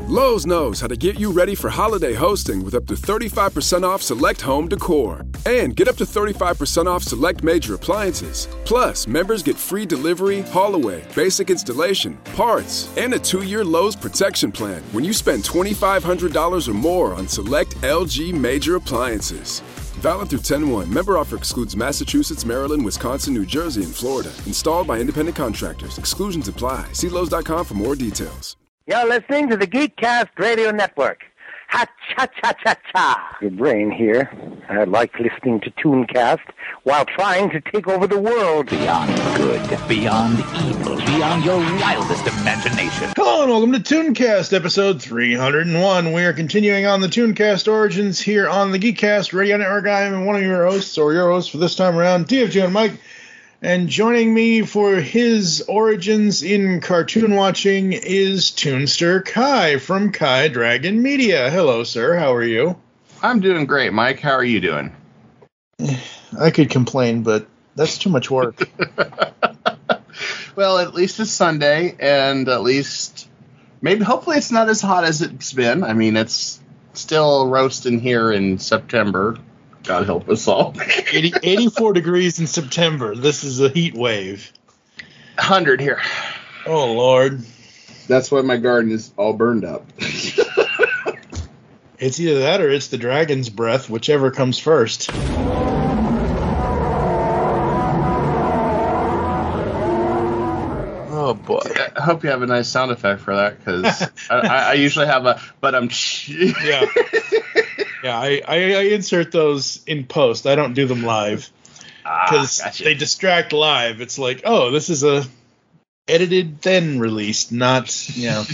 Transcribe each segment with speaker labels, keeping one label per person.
Speaker 1: Lowe's knows how to get you ready for holiday hosting with up to 35% off select home decor. And get up to 35% off select major appliances. Plus, members get free delivery, haul-away, basic installation, parts, and a 2-year Lowe's protection plan when you spend $2,500 or more on select LG major appliances. Valid through 10/1. Member offer excludes Massachusetts, Maryland, Wisconsin, New Jersey, and Florida. Installed by independent contractors. Exclusions apply. See Lowe's.com for more details.
Speaker 2: You're listening to the Geekcast Radio Network. Ha-cha-cha-cha-cha. Your brain here. I like listening to Tooncast while trying to take over the world.
Speaker 3: Beyond good, beyond evil, beyond your wildest imagination.
Speaker 4: Hello and welcome to Tooncast, episode 301. We are continuing on the Tooncast origins here on the Geekcast Radio Network. I am one of your hosts, or your host for this time around, TFG and Mike. And joining me for his origins in cartoon watching is Toonster Kai from Kai Dragon Media. Hello, sir. How are you?
Speaker 5: I'm doing great, Mike. How are you doing?
Speaker 4: I could complain, but that's too much work.
Speaker 5: Well, at least it's Sunday, and at least hopefully it's not as hot as it's been. I mean, it's still roasting here in September. God help us all.
Speaker 4: 84 degrees in September. This is a heat wave.
Speaker 5: 100 here.
Speaker 4: Oh, Lord.
Speaker 5: That's why my garden is all burned up.
Speaker 4: It's either that or it's the dragon's breath, whichever comes first. Oh, boy.
Speaker 5: I hope you have a nice sound effect for that, because I usually have a, but I'm...
Speaker 4: Yeah. Yeah, I insert those in post. I don't do them live because
Speaker 5: gotcha.
Speaker 4: They distract live. It's like, oh, this is a edited then released, not, you know.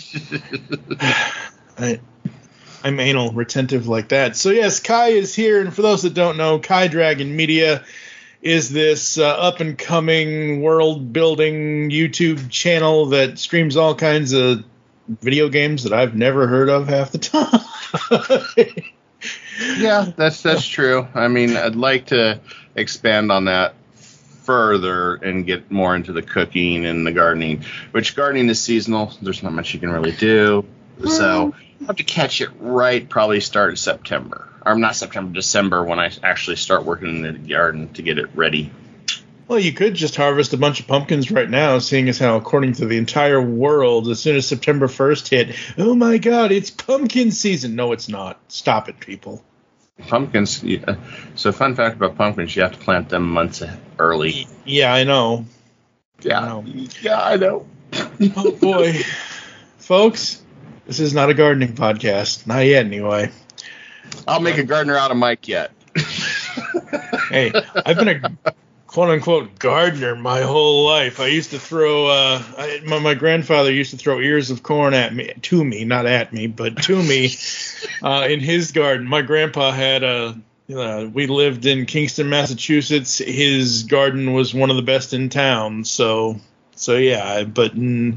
Speaker 4: I'm anal retentive like that. So yes, Kai is here, and for those that don't know, Kai Dragon Media is this up and coming world building YouTube channel that streams all kinds of video games that I've never heard of half the time.
Speaker 5: Yeah, that's true. I mean, I'd like to expand on that further and get more into the cooking and the gardening, which gardening is seasonal. There's not much you can really do. So I have to catch it right, probably start in September. Or not September, December, when I actually start working in the garden to get it ready.
Speaker 4: Well, you could just harvest a bunch of pumpkins right now, seeing as how, according to the entire world, as soon as September 1st hit, oh my God, it's pumpkin season. No, it's not. Stop it, people.
Speaker 5: Pumpkins. So, fun fact about pumpkins: you have to plant them months early.
Speaker 4: Yeah, I know.
Speaker 5: Yeah, I know.
Speaker 4: Oh boy, folks, this is not a gardening podcast. Not yet, anyway.
Speaker 5: I'll make a gardener out of Mike yet.
Speaker 4: Hey, I've been a quote-unquote gardener my whole life. I used to throw, my grandfather used to throw ears of corn to me, not at me, but to me, in his garden. My grandpa had we lived in Kingston, Massachusetts. His garden was one of the best in town. So yeah, but no,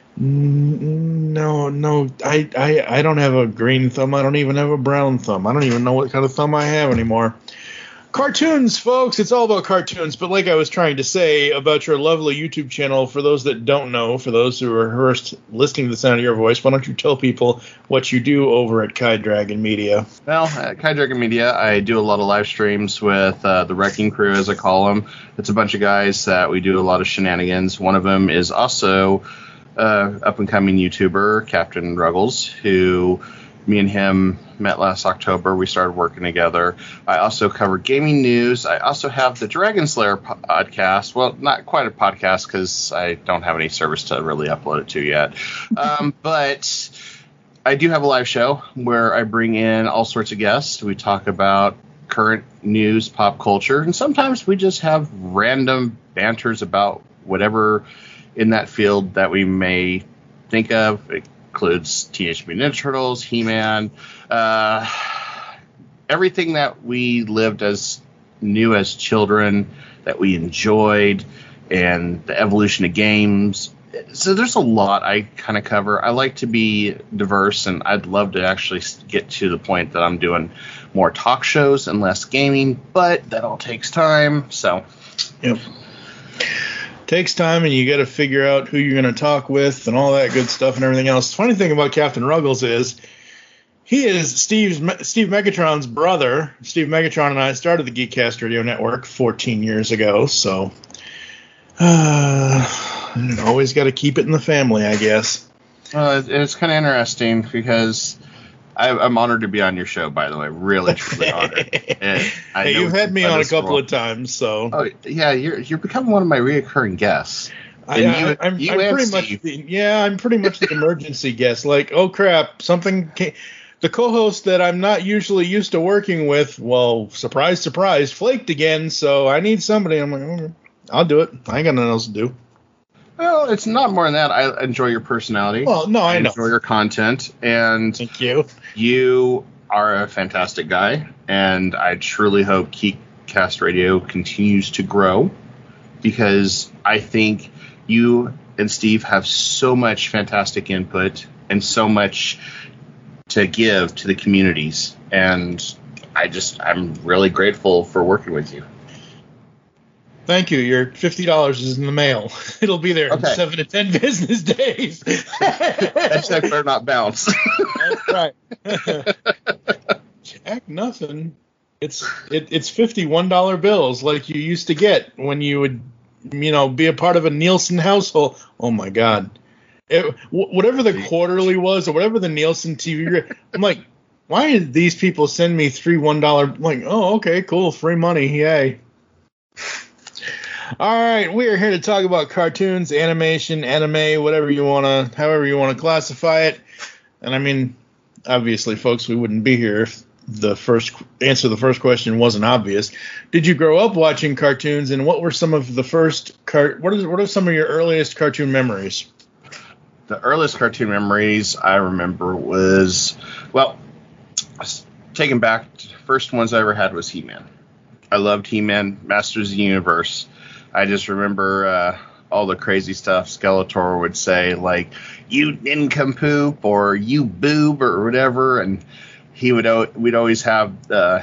Speaker 4: I don't have a green thumb. I don't even have a brown thumb. I don't even know what kind of thumb I have anymore. Cartoons, folks. It's all about cartoons. But like I was trying to say about your lovely YouTube channel, for those that don't know, for those who are first listening to the sound of your voice, why don't you tell people what you do over at Kai Dragon Media?
Speaker 5: Well, at Kai Dragon Media, I do a lot of live streams with the Wrecking Crew, as I call them. It's a bunch of guys that we do a lot of shenanigans. One of them is also up-and-coming YouTuber, Captain Ruggles, who... me and him met last October. We started working together. I also cover gaming news. I also have the Dragon Slayer podcast. Well, not quite a podcast because I don't have any service to really upload it to yet. But I do have a live show where I bring in all sorts of guests. We talk about current news, pop culture, and sometimes we just have random banters about whatever in that field that we may think of. It includes Teenage Mutant Ninja Turtles, He-Man, everything that we lived as new as children, that we enjoyed, and the evolution of games. So there's a lot I kind of cover. I like to be diverse, and I'd love to actually get to the point that I'm doing more talk shows and less gaming, but that all takes time. So,
Speaker 4: yep. takes time, and you got to figure out who you're going to talk with and all that good stuff and everything else. The funny thing about Captain Ruggles is he is Steve Megatron's brother. Steve Megatron and I started the Geekcast Radio Network 14 years ago, so always got to keep it in the family, I guess.
Speaker 5: It's kind of interesting because I'm honored to be on your show, by the way. Really, truly honored.
Speaker 4: Hey, you've had me on a couple of times, so.
Speaker 5: Oh yeah, you're becoming one of my reoccurring guests.
Speaker 4: I'm pretty much the emergency guest. Like, oh crap, something came. The co-host that I'm not usually used to working with, well, surprise, surprise, flaked again. So I need somebody. I'm like, okay, I'll do it. I ain't got nothing else to do.
Speaker 5: Well, it's not more than that. I enjoy your personality.
Speaker 4: Well, no, I know.
Speaker 5: Enjoy your content, and
Speaker 4: thank you.
Speaker 5: You are a fantastic guy, and I truly hope Geekcast Radio continues to grow, because I think you and Steve have so much fantastic input and so much to give to the communities, and I'm really grateful for working with you.
Speaker 4: Thank you. Your $50 is in the mail. It'll be there in 7 to 10 business days.
Speaker 5: That check better not bounce.
Speaker 4: That's right. Jack, nothing. It's $51 bills like you used to get when you would, be a part of a Nielsen household. Oh my God. Whatever the quarterly was, or whatever the Nielsen TV, I'm like, why did these people send me $3 $1? I'm like, oh, okay, cool, free money, yay. All right, we are here to talk about cartoons, animation, anime, however you want to classify it. And I mean, obviously, folks, we wouldn't be here if the first question wasn't obvious. Did you grow up watching cartoons, and what were some of the first what are some of your earliest cartoon memories?
Speaker 5: The earliest cartoon memories I remember was, taking back, first ones I ever had was He-Man. I loved He-Man, Masters of the Universe. I just remember all the crazy stuff Skeletor would say, like, you nincompoop, or you boob, or whatever, and we'd always have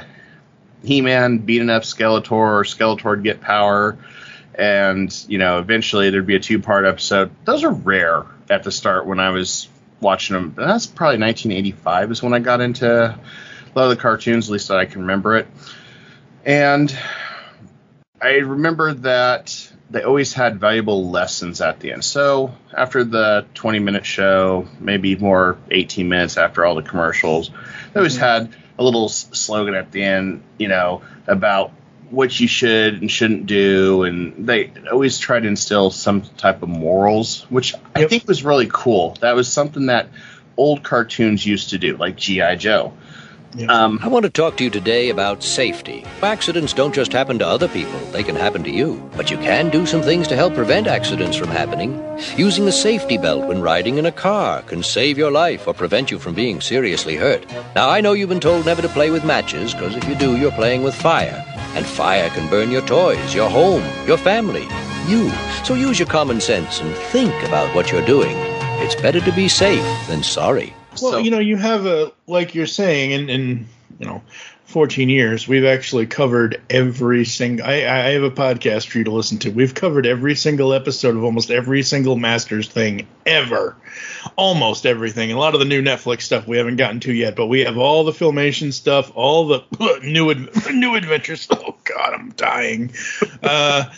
Speaker 5: He-Man beating up Skeletor, or Skeletor would get power, and, eventually there'd be a 2-part episode. Those are rare at the start when I was watching them. That's probably 1985 is when I got into a lot of the cartoons, at least that I can remember it. And I remember that they always had valuable lessons at the end. So after the 20-minute show, maybe more 18 minutes after all the commercials, they always had a little slogan at the end, about what you should and shouldn't do. And they always try to instill some type of morals, which I think was really cool. That was something that old cartoons used to do, like G.I. Joe.
Speaker 6: I want to talk to you today about safety. Accidents don't just happen to other people, they can happen to you. But you can do some things to help prevent accidents from happening. Using a safety belt when riding in a car can save your life or prevent you from being seriously hurt. Now, I know you've been told never to play with matches, because if you do, you're playing with fire. And fire can burn your toys, your home, your family, you. So use your common sense and think about what you're doing. It's better to be safe than sorry.
Speaker 4: Well, you have like you're saying, in 14 years, we've actually covered every single, I have a podcast for you to listen to. We've covered every single episode of almost every single Masters thing ever. Almost everything. A lot of the new Netflix stuff we haven't gotten to yet, but we have all the Filmation stuff, all the new adventures. Oh, God, I'm dying. The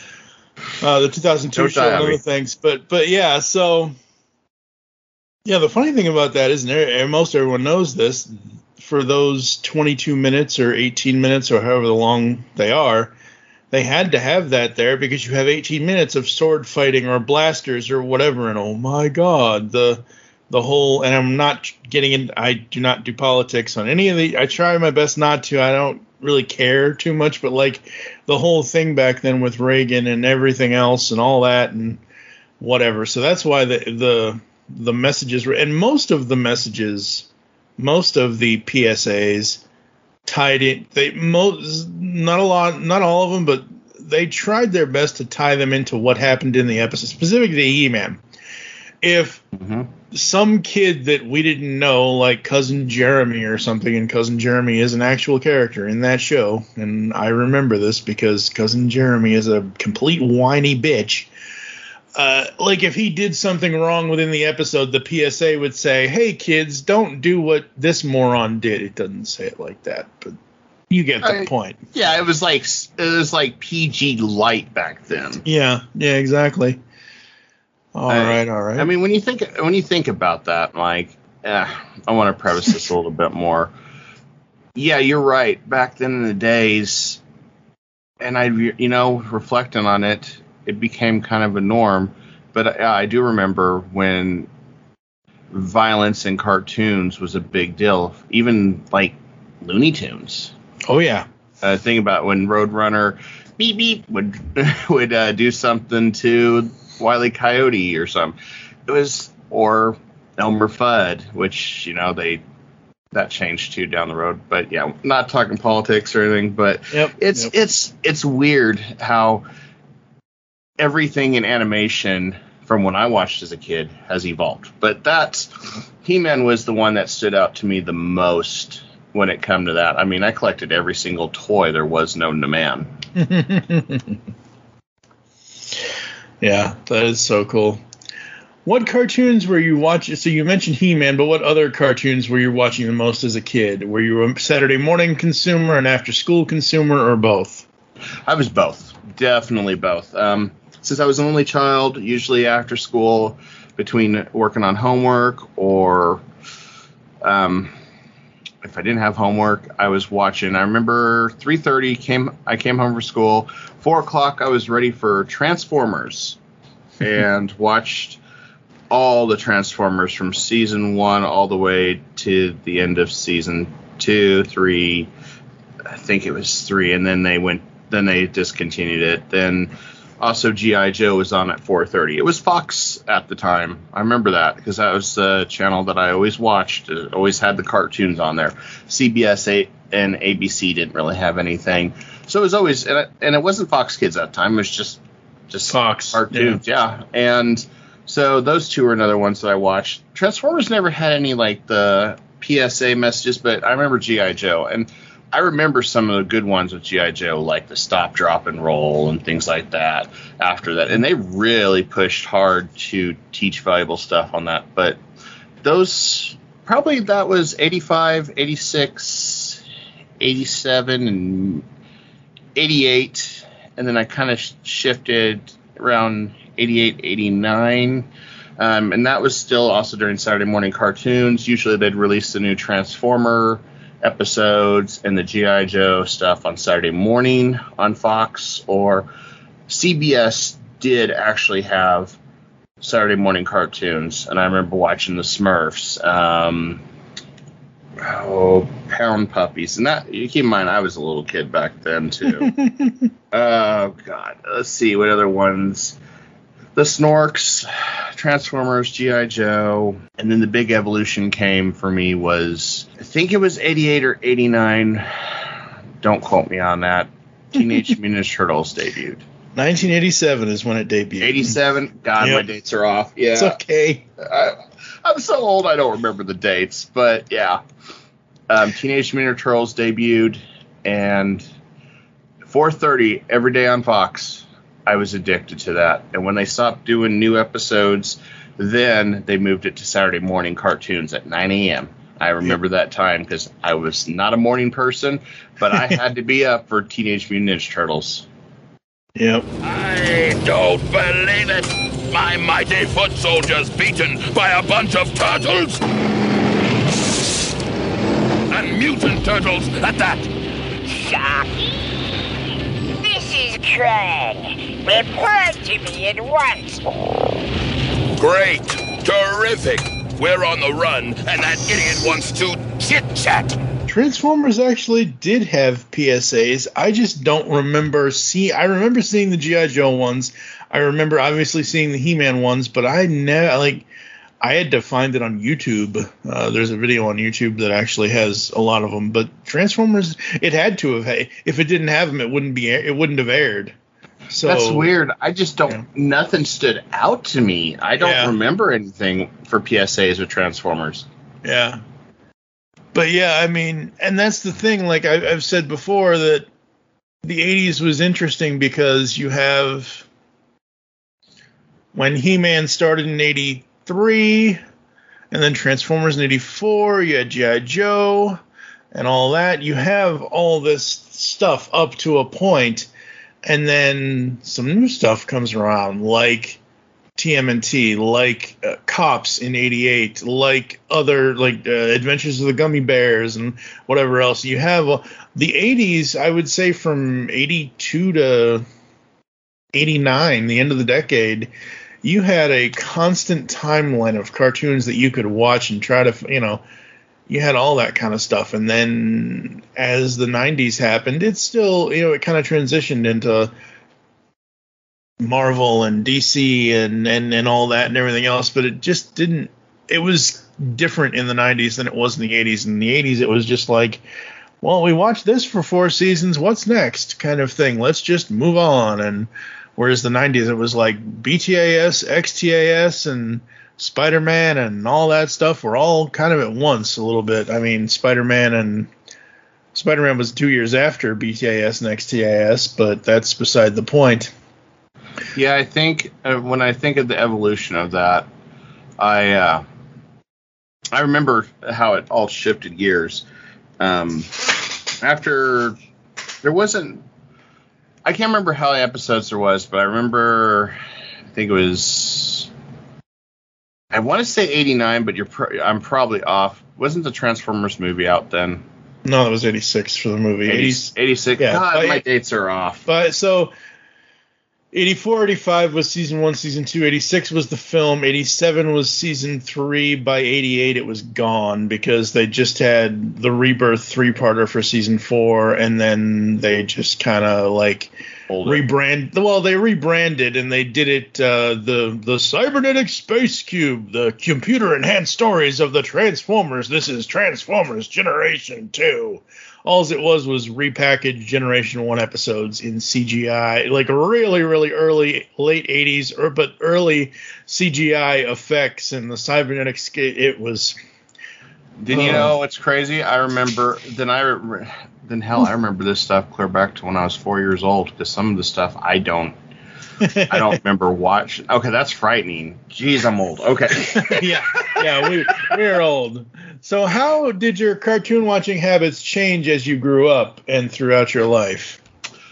Speaker 4: 2002 show and other things. But yeah, so... Yeah, the funny thing about that is, and most everyone knows this, for those 22 minutes or 18 minutes or however long they are, they had to have that there because you have 18 minutes of sword fighting or blasters or whatever. And oh my God, the whole, and I'm not getting in, I do not do politics on any of the, I try my best not to, I don't really care too much, but like the whole thing back then with Reagan and everything else and all that and whatever. So that's why the messages were, and most of the PSAs tied in. Not all of them, but they tried their best to tie them into what happened in the episode, specifically He-Man. If some kid that we didn't know, like Cousin Jeremy or something, and Cousin Jeremy is an actual character in that show, and I remember this because Cousin Jeremy is a complete whiny bitch. like if he did something wrong within the episode, the PSA would say, "Hey kids, don't do what this moron did." It doesn't say it like that, but you get the point.
Speaker 5: Yeah, it was like PG light back then.
Speaker 4: Yeah, exactly. All right.
Speaker 5: I mean, when you think about that, Mike, I want to preface this a little bit more. Yeah, you're right. Back then in the days, and reflecting on it, it became kind of a norm. But I do remember when violence in cartoons was a big deal, even like Looney Tunes.
Speaker 4: Oh yeah.
Speaker 5: Think about when Roadrunner beep beep would do something to Wile E. Coyote or something. Or Elmer Fudd, which that changed too down the road. But yeah, not talking politics or anything. But it's weird how everything in animation from when I watched as a kid has evolved. But He-Man was the one that stood out to me the most when it come to that. I mean, I collected every single toy there was known to man.
Speaker 4: Yeah, that is so cool. What cartoons were you watching? So you mentioned He-Man, but what other cartoons were you watching the most as a kid? Were you a Saturday morning consumer, an after-school consumer, or both?
Speaker 5: I was both. Definitely both. Since I was an only child, usually after school, between working on homework or if I didn't have homework, I was watching. I remember 3:30 I came home from school. 4 o'clock, I was ready for Transformers and watched all the Transformers from season 1 all the way to the end of season 2, 3. I think it was 3, and then they discontinued it. Then also G.I. Joe was on at 4:30. It was Fox at the time. I remember that because that was the channel that I always watched. It always had the cartoons on there. CBS and ABC didn't really have anything. So it was always, and it wasn't Fox Kids at the time. It was just
Speaker 4: Fox
Speaker 5: cartoons. Yeah. And so those two are another ones that I watched. Transformers never had any like the PSA messages, but I remember G.I. Joe. And I remember some of the good ones with G.I. Joe, like the stop, drop, and roll and things like that after that. And they really pushed hard to teach valuable stuff on that. But that was 85, 86, 87, and 88. And then I kind of shifted around 88, 89. And that was still also during Saturday morning cartoons. Usually they'd release the new Transformer episodes and the G.I. Joe stuff on Saturday morning on Fox, or CBS did actually have Saturday morning cartoons, and I remember watching the Smurfs, Pound Puppies, and that, you keep in mind I was a little kid back then too. Oh God, let's see what other ones. The Snorks, Transformers, G.I. Joe, and then the big evolution came for me was, I think it was 88 or 89, don't quote me on that, Teenage Mutant Ninja Turtles debuted.
Speaker 4: 1987 is when it debuted.
Speaker 5: 87? God, yep. My dates are off. Yeah,
Speaker 4: it's okay.
Speaker 5: I'm so old I don't remember the dates, but yeah. Teenage Mutant Ninja Turtles debuted, and 4:30 every day on Fox. I was addicted to that. And when they stopped doing new episodes, then they moved it to Saturday morning cartoons at 9 a.m. I remember that time because I was not a morning person, but I had to be up for Teenage Mutant Ninja Turtles.
Speaker 4: Yep.
Speaker 7: I don't believe it. My mighty foot soldiers beaten by a bunch of turtles. And mutant turtles at that.
Speaker 8: Shocking. This is Krang. Report to me at once.
Speaker 7: Great. Terrific. We're on the run, and that idiot wants to chit-chat.
Speaker 4: Transformers actually did have PSAs. I just don't remember I remember seeing the G.I. Joe ones. I remember obviously seeing the He-Man ones, but I had to find it on YouTube. There's a video on YouTube that actually has a lot of them. But Transformers, it had to have. If it didn't have them, it wouldn't have aired. So
Speaker 5: that's weird. I just don't. Yeah. Nothing stood out to me. I don't remember anything for PSAs with Transformers.
Speaker 4: Yeah. But yeah, I mean, and that's the thing. Like I've said before, that the 80s was interesting because you have when He-Man started in 83, and then Transformers in 84, you had G.I. Joe and all that. You have all this stuff up to a point, and then some new stuff comes around, like TMNT, like Cops in 88, like other, Adventures of the Gummy Bears and whatever else. You have the 80s, I would say from 82 to 89, the end of the decade, you had a constant timeline of cartoons that you could watch and try to, you had all that kind of stuff. And then as the 90s happened, it's still, it kind of transitioned into Marvel and DC and all that and everything else, but it just didn't, it was different in the 90s than it was in the 80s. In the 80s, it was just like, well, we watched this for 4 seasons, what's next kind of thing. Let's just move on. And whereas the 90s, it was like BTAS, XTAS, and Spider-Man and all that stuff were all kind of at once a little bit. I mean, Spider-Man was 2 years after BTAS and XTAS, but that's beside the point.
Speaker 5: Yeah, I think when I think of the evolution of that, I remember how it all shifted gears. After there wasn't, I can't remember how many episodes there was, but I remember, I think it was, I want to say 89, but I'm probably off. Wasn't the Transformers movie out then?
Speaker 4: No, it was 86 for the movie.
Speaker 5: 86. Yeah, God, my dates are off.
Speaker 4: But so 84, 85 was season 1, season 2. 86 was the film. 87 was season 3. By 88, it was gone because they just had the Rebirth 3-parter for season 4, and then they just kind of rebranded. Well, they rebranded and they did it the Cybernetic Space Cube, the computer-enhanced stories of the Transformers. This is Transformers Generation 2. All it was repackaged Generation 1 episodes in CGI, like really, really early, late 80s, but early CGI effects and the cybernetic skate. It was.
Speaker 5: Did you know what's crazy? I remember, I remember this stuff clear back to when I was 4 years old, because some of the stuff I don't remember watching. Okay, that's frightening. Jeez, I'm old. Okay.
Speaker 4: yeah, we're old. So how did your cartoon watching habits change as you grew up and throughout your life?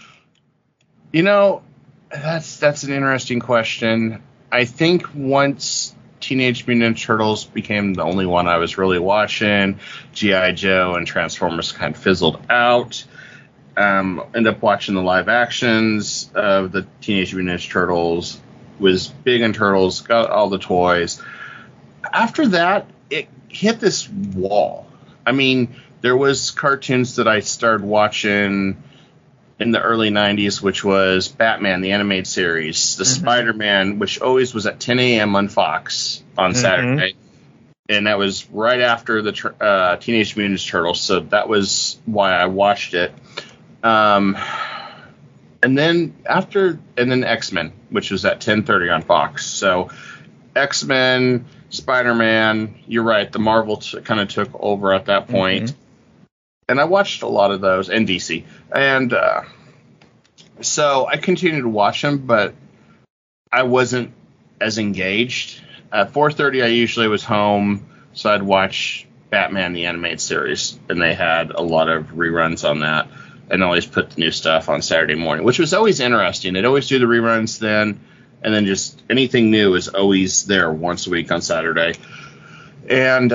Speaker 5: That's an interesting question. I think once Teenage Mutant Ninja Turtles became the only one I was really watching, G.I. Joe and Transformers kind of fizzled out. Ended up watching the live actions of the Teenage Mutant Ninja Turtles, was big in Turtles, got all the toys. After that, it hit this wall. I mean, there was cartoons that I started watching in the early 90s, which was Batman, the animated series, the Spider-Man, which always was at 10 a.m. on Fox on Saturday. And that was right after the Teenage Mutant Ninja Turtles, so that was why I watched it. And then X-Men, which was at 10:30 on Fox. So X-Men, Spider-Man, you're right, the Marvel kind of took over at that point. And I watched a lot of those, and DC. And so I continued to watch them, but I wasn't as engaged. At 4:30, I usually was home, so I'd watch Batman, the animated series, and they had a lot of reruns on that. And always put the new stuff on Saturday morning, which was always interesting. They'd always do the reruns then, and then just anything new is always there once a week on Saturday. And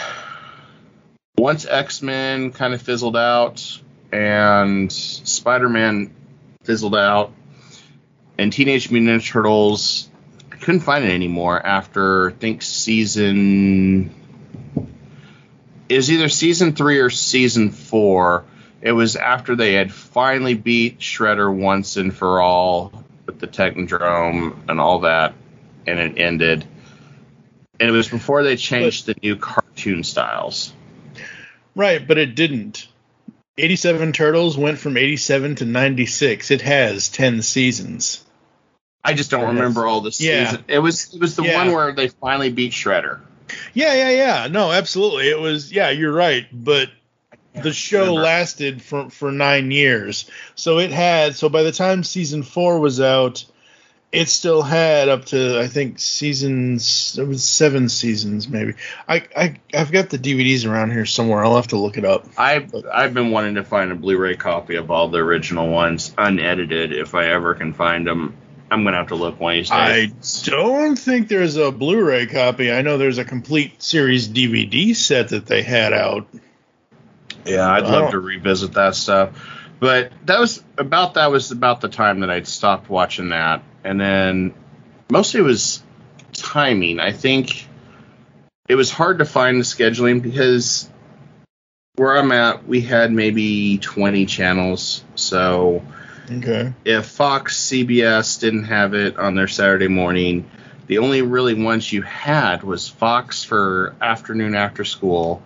Speaker 5: once X-Men kind of fizzled out, and Spider-Man fizzled out, and Teenage Mutant Ninja Turtles, I couldn't find it anymore after, I think, it was either season 3 or season 4. It was after they had finally beat Shredder once and for all with the Technodrome and all that, and it ended. And it was before they changed the new cartoon styles.
Speaker 4: Right, but it didn't. 87 Turtles went from 87 to 96. It has 10 seasons.
Speaker 5: I just don't remember all the seasons. It was the one where they finally beat Shredder.
Speaker 4: Yeah. No, absolutely. It was, you're right, but the show lasted for 9 years. So by the time season 4 was out, it still had up to, I think, seasons. It was 7 seasons, maybe. I've got the DVDs around here somewhere. I'll have to look it up.
Speaker 5: I've been wanting to find a Blu-ray copy of all the original ones, unedited, if I ever can find them. I'm going to have to look one of these days.
Speaker 4: I don't think there's a Blu-ray copy. I know there's a complete series DVD set that they had out.
Speaker 5: Yeah, I'd love to revisit that stuff. But that was about the time that I'd stopped watching that. And then mostly it was timing. I think it was hard to find the scheduling because where I'm at, we had maybe 20 channels. So if Fox, CBS didn't have it on their Saturday morning, the only really ones you had was Fox for afternoon after school,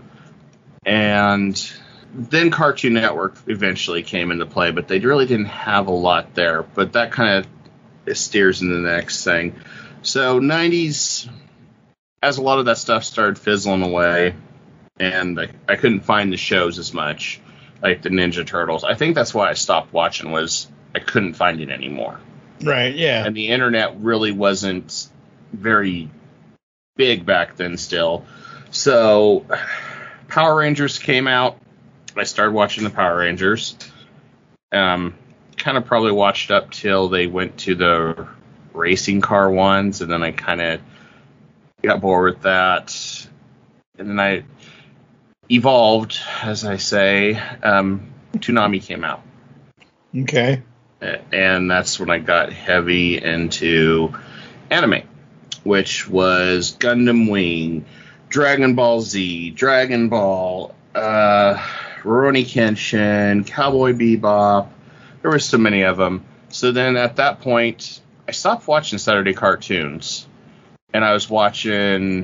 Speaker 5: and then Cartoon Network eventually came into play, but they really didn't have a lot there. But that kind of steers into the next thing. So 90s, as a lot of that stuff started fizzling away, and I couldn't find the shows as much, like the Ninja Turtles. I think that's why I stopped watching, was I couldn't find it anymore.
Speaker 4: Right, yeah.
Speaker 5: And the internet really wasn't very big back then still. So Power Rangers came out. I started watching the Power Rangers. Kind of probably watched up till they went to the racing car ones, and then I kind of got bored with that. And then I evolved, as I say. Toonami came out.
Speaker 4: Okay.
Speaker 5: And that's when I got heavy into anime, which was Gundam Wing, Dragon Ball Z, Dragon Ball, Rurouni Kenshin, Cowboy Bebop. There were so many of them. So then at that point, I stopped watching Saturday cartoons, and I was watching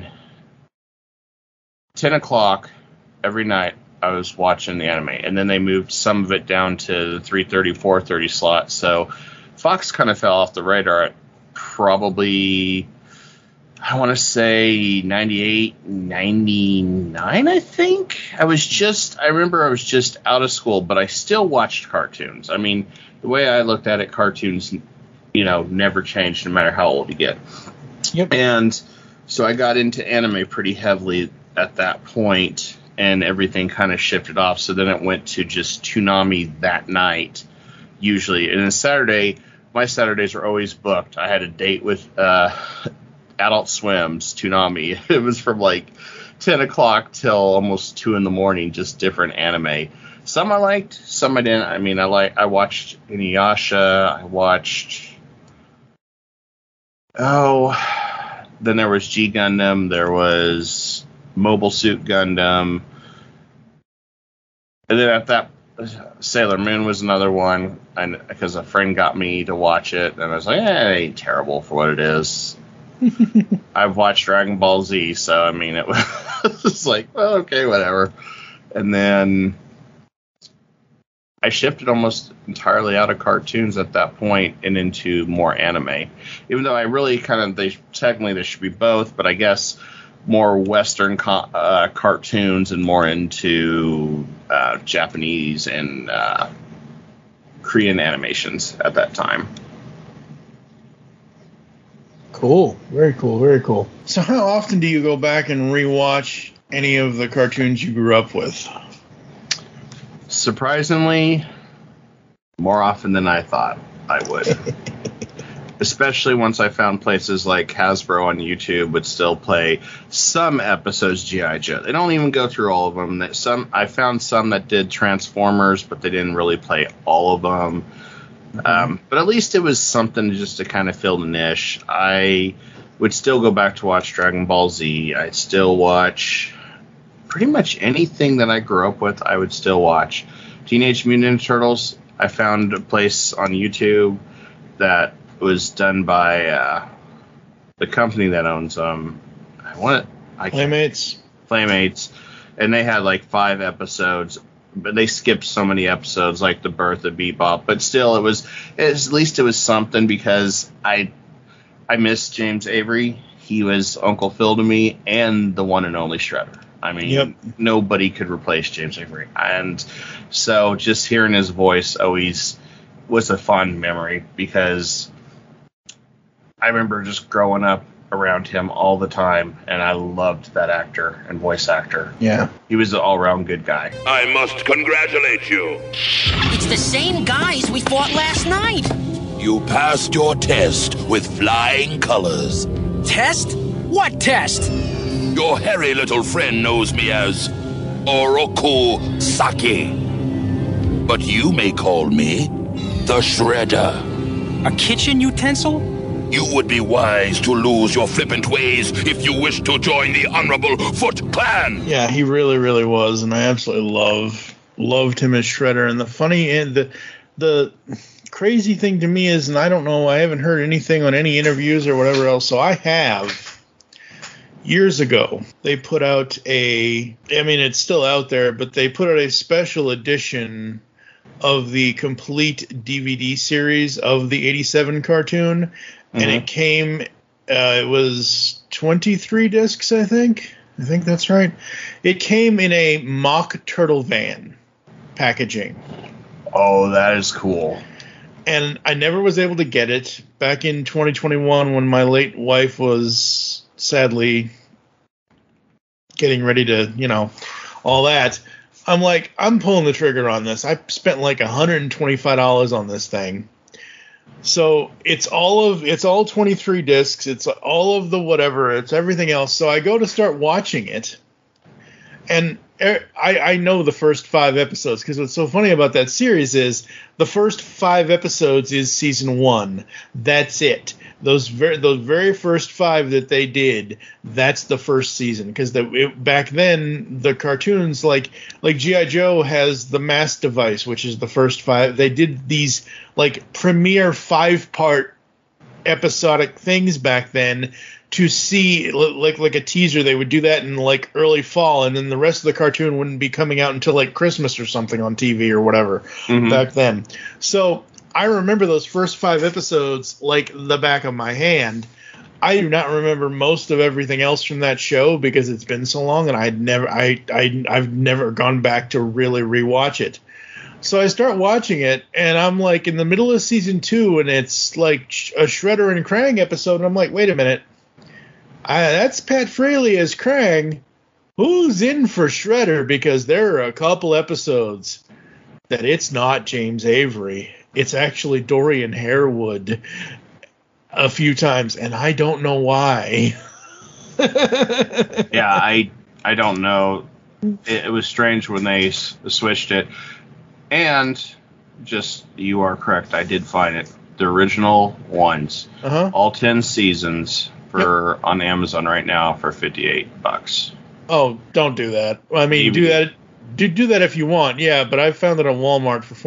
Speaker 5: 10 o'clock every night. I was watching the anime, and then they moved some of it down to the 3:30, 4:30 slot. So Fox kind of fell off the radar at probably, I want to say 98, 99, I think. I remember I was just out of school, but I still watched cartoons. I mean, the way I looked at it, cartoons, never changed no matter how old you get.
Speaker 4: Yep.
Speaker 5: And so I got into anime pretty heavily at that point, and everything kind of shifted off. So then it went to just Toonami that night, usually. And then my Saturdays were always booked. I had a date with Adult Swim's Toonami. It was from like 10 o'clock till almost 2 in the morning, just different anime. Some I liked, some I didn't. I mean, I watched Inuyasha. I watched... then there was G Gundam. There was Mobile Suit Gundam. And then at that, Sailor Moon was another one, and because a friend got me to watch it, and I was like, it ain't terrible for what it is. I've watched Dragon Ball Z, so I mean, it was like, well, okay, whatever. And then I shifted almost entirely out of cartoons at that point and into more anime. Even though I really technically there should be both, but I guess more Western cartoons and more into Japanese and Korean animations at that time.
Speaker 4: Cool. Very cool. Very cool. So how often do you go back and rewatch any of the cartoons you grew up with?
Speaker 5: Surprisingly, more often than I thought I would. Especially once I found places like Hasbro on YouTube would still play some episodes of G.I. Joe. They don't even go through all of them. I found some that did Transformers, but they didn't really play all of them. But at least it was something just to kind of fill the niche. I would still go back to watch Dragon Ball Z. I'd still watch pretty much anything that I grew up with. I would still watch Teenage Mutant Ninja Turtles. I found a place on YouTube that was done by the company that owns Playmates, and they had like 5 episodes, but they skipped so many episodes, like the birth of Bebop. But still, at least it was something, because I miss James Avery. He was Uncle Phil to me, and the one and only Shredder. I mean, Nobody could replace James Avery, and so just hearing his voice always was a fond memory, because I remember just growing up around him all the time, and I loved that actor and voice actor.
Speaker 4: Yeah.
Speaker 5: He was an all-around good guy.
Speaker 7: I must congratulate you.
Speaker 9: It's the same guys we fought last night.
Speaker 7: You passed your test with flying colors.
Speaker 9: Test? What test?
Speaker 7: Your hairy little friend knows me as Oroku Saki. But you may call me the Shredder.
Speaker 9: A kitchen utensil?
Speaker 7: You would be wise to lose your flippant ways if you wish to join the Honorable Foot Clan.
Speaker 4: Yeah, he really, really was, and I absolutely loved him as Shredder. And the funny and the crazy thing to me is, and I don't know, I haven't heard anything on any interviews or whatever else, so I have. Years ago, they put out it's still out there, but they put out a special edition of the complete DVD series of the 87 cartoon, and it came, it was 23 discs, I think that's right. It came in a mock turtle van packaging.
Speaker 5: Oh, that is cool.
Speaker 4: And I never was able to get it back in 2021 when my late wife was sadly getting ready to, all that. I'm like, I'm pulling the trigger on this. I spent like $125 on this thing. So it's all 23 discs. It's all of the whatever. It's everything else. So I go to start watching it. And I know the first 5 episodes, because what's so funny about that series is the first 5 episodes is season 1. That's it. Those very first 5 that they did, that's the first season. Because back then, the cartoons, like G.I. Joe has the mass device, which is the first 5. They did these like premiere 5-part episodic things back then to see like a teaser. They would do that in like early fall, and then the rest of the cartoon wouldn't be coming out until like Christmas or something on TV or whatever back then. So I remember those first 5 episodes like the back of my hand. I do not remember most of everything else from that show because it's been so long, and I've never gone back to really rewatch it. So I start watching it, and I'm like in the middle of season 2, and it's like a Shredder and Krang episode, and I'm like, wait a minute. That's Pat Fraley as Krang. Who's in for Shredder? Because there are a couple episodes that it's not James Avery. It's actually Dorian Harewood a few times, and I don't know why.
Speaker 5: Yeah, I don't know. It was strange when they switched it. And just, you are correct, I did find it. The original ones, all 10 seasons on Amazon right now for $58. Oh,
Speaker 4: don't do that. I mean, DVD. Do that if you want, yeah. But I found it on Walmart for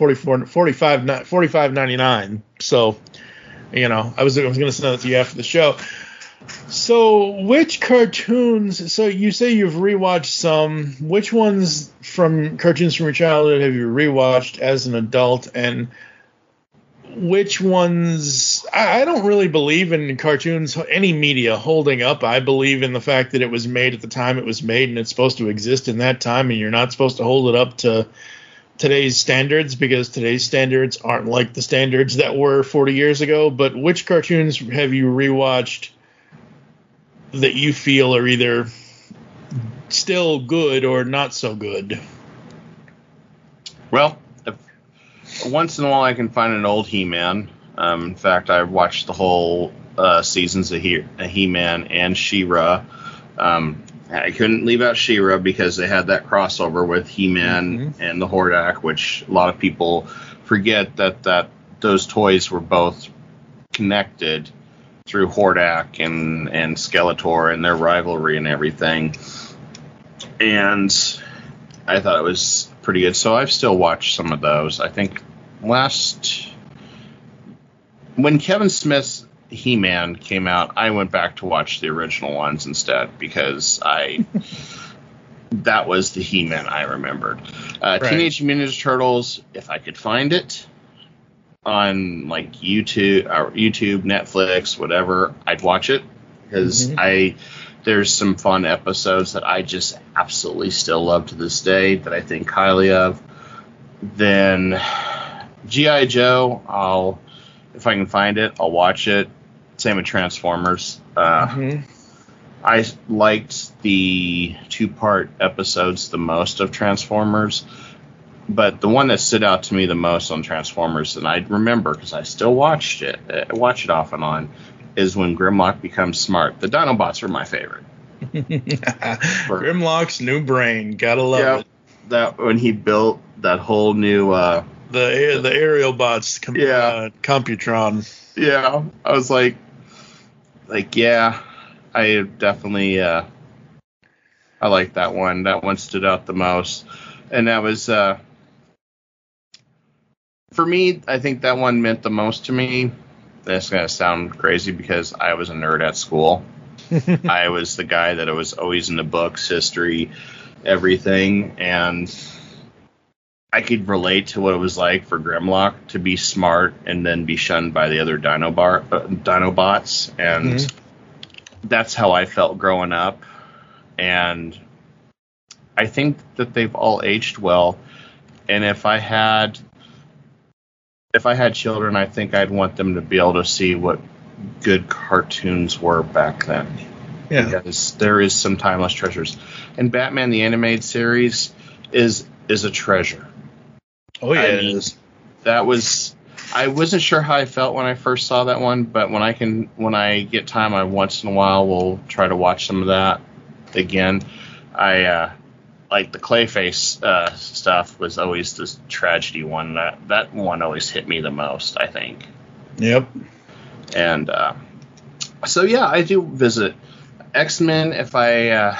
Speaker 4: $45.99. So, I was going to send it to you after the show. So, which cartoons? So you say you've rewatched some. Which ones from cartoons from your childhood have you rewatched as an adult, and which ones? I don't really believe in cartoons, any media holding up. I believe in the fact that it was made at the time it was made, and it's supposed to exist in that time, and you're not supposed to hold it up to today's standards, because today's standards aren't like the standards that were 40 years ago. But which cartoons have you rewatched that you feel are either still good or not so good?
Speaker 5: Well, once in a while I can find an old He-Man. In fact, I watched the whole seasons of He-Man and She-Ra. I couldn't leave out She-Ra because they had that crossover with He-Man and the Hordak, which a lot of people forget that those toys were both connected through Hordak and Skeletor and their rivalry and everything. And I thought it was pretty good. So I've still watched some of those. I think when Kevin Smith's He-Man came out, I went back to watch the original ones instead, because that was the He-Man I remembered. Right. Teenage Mutant Ninja Turtles, if I could find it on like YouTube, Netflix, whatever, I'd watch it, because there's some fun episodes that I just absolutely still love to this day that I think highly of. Then G.I. Joe, if I can find it, I'll watch it. Same with Transformers. I liked the 2-part episodes the most of Transformers, but the one that stood out to me the most on Transformers, and I remember because I still watch it off and on, is when Grimlock becomes smart. The Dinobots were my favorite.
Speaker 4: Grimlock's new brain, gotta love it.
Speaker 5: That when he built that whole new
Speaker 4: the aerial bots, Computron.
Speaker 5: Yeah, I was like, yeah. I definitely, I like that one. That one stood out the most. And that was, for me, I think that one meant the most to me. That's going to sound crazy because I was a nerd at school. I was the guy that was always in the books, history, everything. And I could relate to what it was like for Grimlock to be smart and then be shunned by the other Dinobots. And that's how I felt growing up, and I think that they've all aged well. And if I had children, I think I'd want them to be able to see what good cartoons were back then. Yeah, because there is some timeless treasures, and Batman the Animated Series is a treasure.
Speaker 4: Oh yeah, it is.
Speaker 5: That was. I wasn't sure how I felt when I first saw that one, but when I get time, I once in a while will try to watch some of that again. I like the Clayface stuff was always this tragedy one. That one always hit me the most, I think.
Speaker 4: Yep.
Speaker 5: And so yeah, I do visit X-Men. If I'd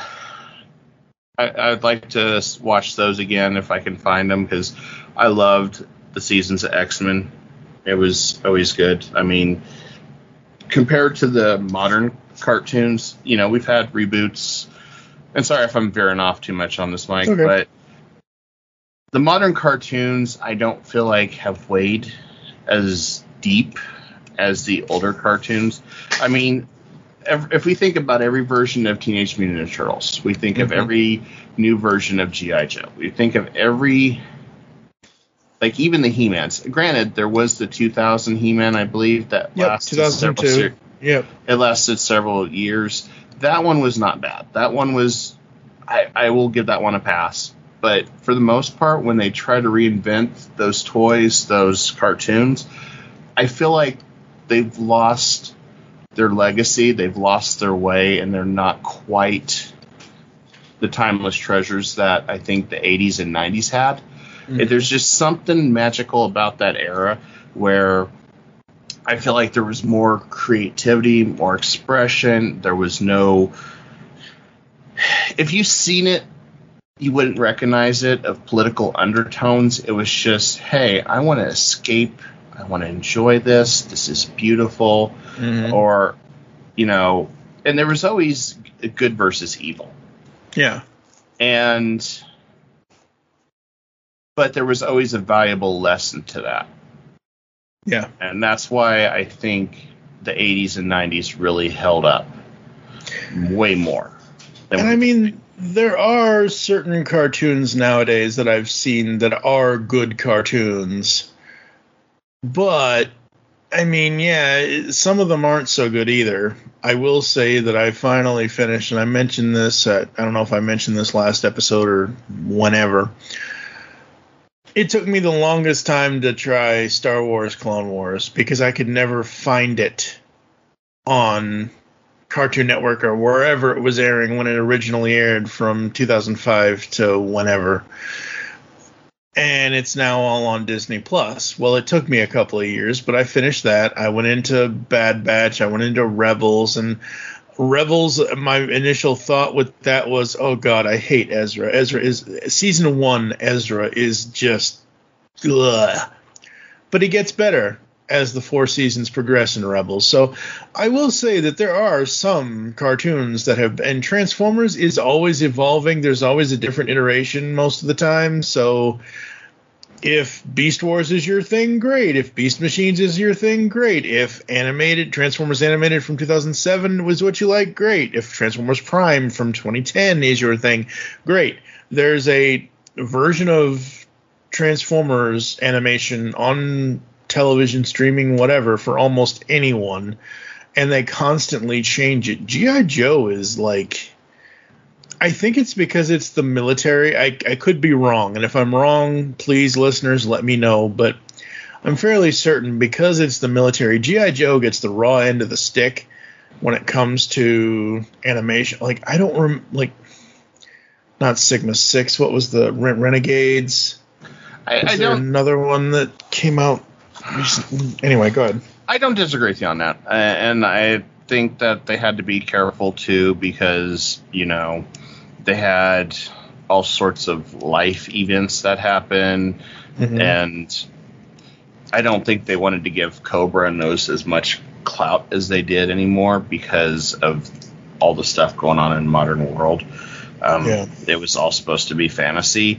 Speaker 5: like to watch those again if I can find them, because I loved the seasons of X-Men. It was always good. I mean, compared to the modern cartoons, we've had reboots. And sorry if I'm veering off too much on this, Mike, but the modern cartoons I don't feel like have weighed as deep as the older cartoons. I mean, if we think about every version of Teenage Mutant Ninja Turtles, we think of every new version of G.I. Joe. We think of every... Like, even the He-Mans. Granted, there was the 2000 He-Man, I believe, that lasted
Speaker 4: 2002. Yep.
Speaker 5: It lasted several years. That one was not bad. That one was... I will give that one a pass. But for the most part, when they try to reinvent those toys, those cartoons, I feel like they've lost their legacy, they've lost their way, and they're not quite the timeless treasures that I think the 80s and 90s had. There's just something magical about that era where I feel like there was more creativity, more expression. There was no... If you've seen it, you wouldn't recognize it of political undertones. It was just, hey, I want to escape. I want to enjoy this. This is beautiful. Or, and there was always good versus evil.
Speaker 4: Yeah.
Speaker 5: But there was always a valuable lesson to that.
Speaker 4: Yeah.
Speaker 5: And that's why I think the 80s and 90s really held up way more.
Speaker 4: And I mean, there are certain cartoons nowadays that I've seen that are good cartoons. But, I mean, yeah, some of them aren't so good either. I will say that I finally finished, and I mentioned this, I don't know if I mentioned this last episode or whenever. It took me the longest time to try Star Wars Clone Wars because I could never find it on Cartoon Network or wherever it was airing when it originally aired from 2005 to whenever. And it's now all on Disney Plus. Well, it took me a couple of years, but I finished that. I went into Bad Batch. I went into Rebels. And Rebels, my initial thought with that was, oh God, I hate Ezra. Season 1 Ezra is just ugh. But he gets better as the 4 seasons progress in Rebels. So I will say that there are some cartoons that have, and Transformers is always evolving. There's always a different iteration most of the time. So if Beast Wars is your thing, great. If Beast Machines is your thing, great. If Transformers Animated from 2007 was what you like, great. If Transformers Prime from 2010 is your thing, great. There's a version of Transformers animation on television, streaming, whatever, for almost anyone. and they constantly change it. G.I. Joe is like, I think it's because it's the military. I could be wrong, and if I'm wrong, please, listeners, let me know. But I'm fairly certain because it's the military, G.I. Joe gets the raw end of the stick when it comes to animation. Like, I don't not Sigma 6. What was the Renegades? Is there another one that came out recently? Anyway, go ahead.
Speaker 5: I don't disagree with you on that. And I think that they had to be careful, too, because, they had all sorts of life events that happen. Mm-hmm. And I don't think they wanted to give Cobra and those as much clout as they did anymore because of all the stuff going on in the modern world. It was all supposed to be fantasy.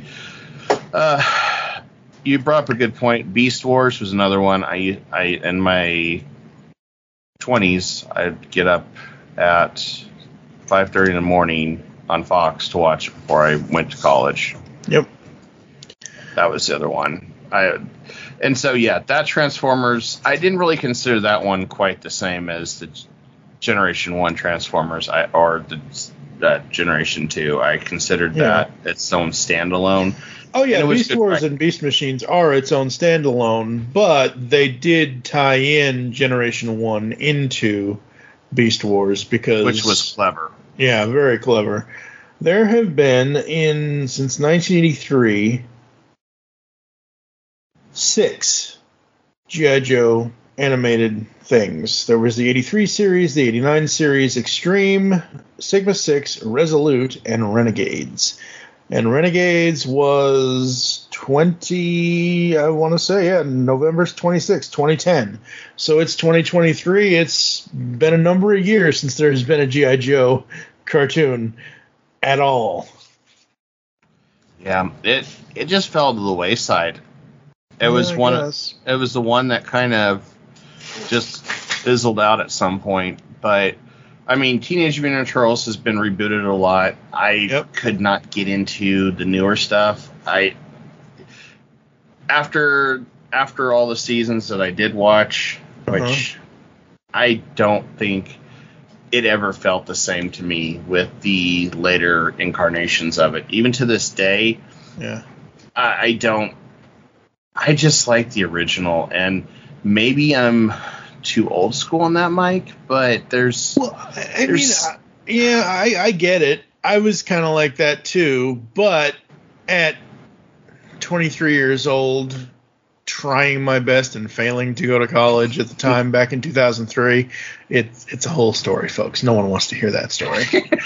Speaker 5: You brought up a good point. Beast Wars was another one. I in my 20s, I'd get up at 5:30 in the morning on Fox to watch it before I went to college.
Speaker 4: Yep.
Speaker 5: That was the other one. That Transformers, I didn't really consider that one quite the same as the Generation 1 Transformers or the Generation 2. I considered that its own standalone.
Speaker 4: Oh, yeah, Beast Wars and Beast Machines are its own standalone, but they did tie in Generation 1 into Beast Wars which
Speaker 5: was clever.
Speaker 4: Yeah, very clever. There have been, since 1983, 6 G.I. Joe animated things. There was the 83 series, the 89 series, Extreme, Sigma 6, Resolute, and Renegades. And Renegades was November 26, 2010. So it's 2023. It's been a number of years since there's been a G.I. Joe cartoon at all.
Speaker 5: Yeah, it just fell to the wayside. It was the one that kind of just fizzled out at some point. But I mean, Teenage Mutant Ninja Turtles has been rebooted a lot. I could not get into the newer stuff. After all the seasons that I did watch, which I don't think it ever felt the same to me with the later incarnations of it. Even to this day, I don't. I just like the original, and maybe I'm too old school on that, Mike, but
Speaker 4: I get it. I was kind of like that too, but at 23 years old, trying my best and failing to go to college at the time back in 2003, it's a whole story, folks. No one wants to hear that story.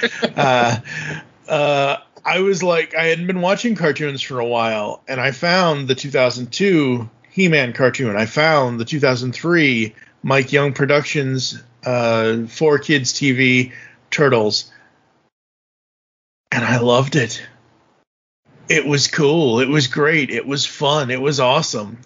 Speaker 4: I was like, I hadn't been watching cartoons for a while, and I found the 2002 He-Man cartoon. I found the 2003 Mike Young Productions 4Kids TV Turtles, and I loved it. It was cool. It was great. It was fun. It was awesome.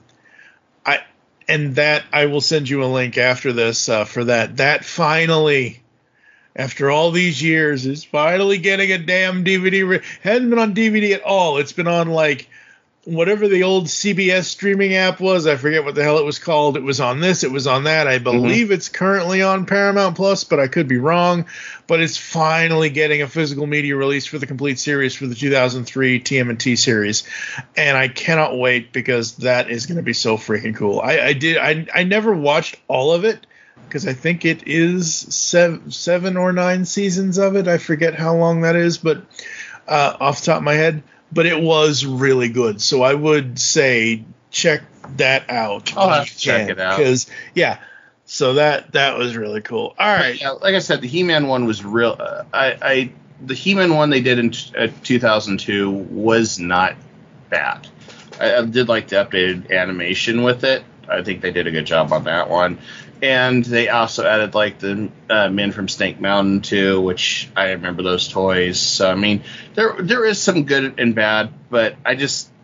Speaker 4: I will send you a link after this for that. That finally, after all these years, is finally getting a damn DVD. Hadn't been on DVD at all. It's been on like whatever the old CBS streaming app was. I forget what the hell it was called. It was on this. It was on that. I believe it's currently on Paramount Plus, but I could be wrong. But it's finally getting a physical media release for the complete series for the 2003 TMNT series. And I cannot wait because that is going to be so freaking cool. I never watched all of it because I think it is 7 or 9 seasons of it. I forget how long that is, but off the top of my head. But it was really good. So I would say check that out.
Speaker 5: I'll have to check it out.
Speaker 4: So that was really cool. All right.
Speaker 5: Yeah, like I said, the He-Man one was real. The He-Man one they did in 2002 was not bad. I did like the updated animation with it. I think they did a good job on that one. And they also added like the Men from Snake Mountain too, which I remember those toys. So I mean, there is some good and bad, but I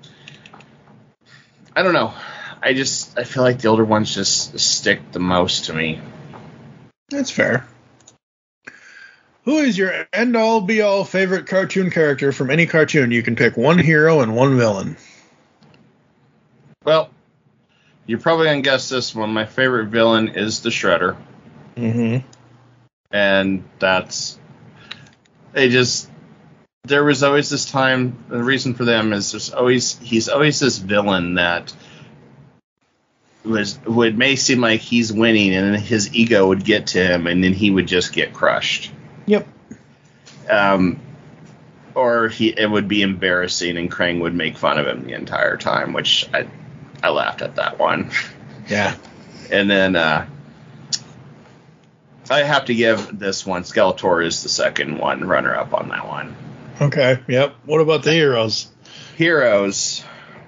Speaker 5: don't know. I feel like the older ones just stick the most to me.
Speaker 4: That's fair. Who is your end-all, be-all favorite cartoon character from any cartoon? You can pick one hero and one villain.
Speaker 5: Well, you're probably going to guess this one. My favorite villain is the Shredder.
Speaker 4: Mm-hmm.
Speaker 5: And there was always this time, the reason for them is he's always this villain that may seem like he's winning, and then his ego would get to him, and then he would just get crushed.
Speaker 4: Yep.
Speaker 5: Or it would be embarrassing, and Krang would make fun of him the entire time, which I laughed at that one.
Speaker 4: Yeah.
Speaker 5: And then I have to give this one, Skeletor is the second one, runner-up on that one.
Speaker 4: Okay, yep. What about the heroes?
Speaker 5: Heroes.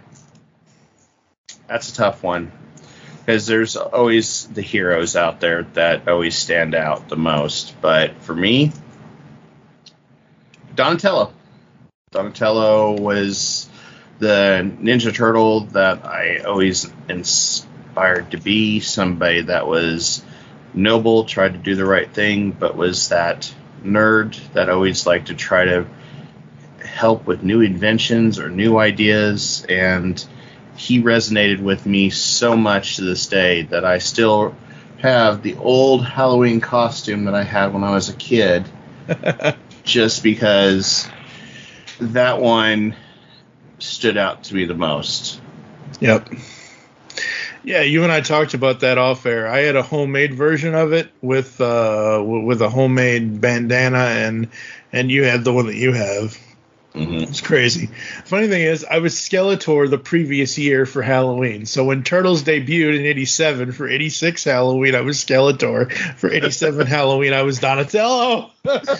Speaker 5: That's a tough one. Because there's always the heroes out there that always stand out the most. But for me, Donatello. Donatello was the Ninja Turtle that I always inspired to be. Somebody that was noble, tried to do the right thing, but was that nerd that always liked to try to help with new inventions or new ideas. And he resonated with me so much to this day that I still have the old Halloween costume that I had when I was a kid, just because that one stood out to me the most.
Speaker 4: Yep. Yeah, you and I talked about that off air. I had a homemade version of it with a homemade bandana, and you had the one that you have.
Speaker 5: Mm-hmm.
Speaker 4: It's crazy. Funny thing is, I was Skeletor the previous year for Halloween. So when Turtles debuted in '87 for '86 Halloween, I was Skeletor. For '87 Halloween, I was Donatello.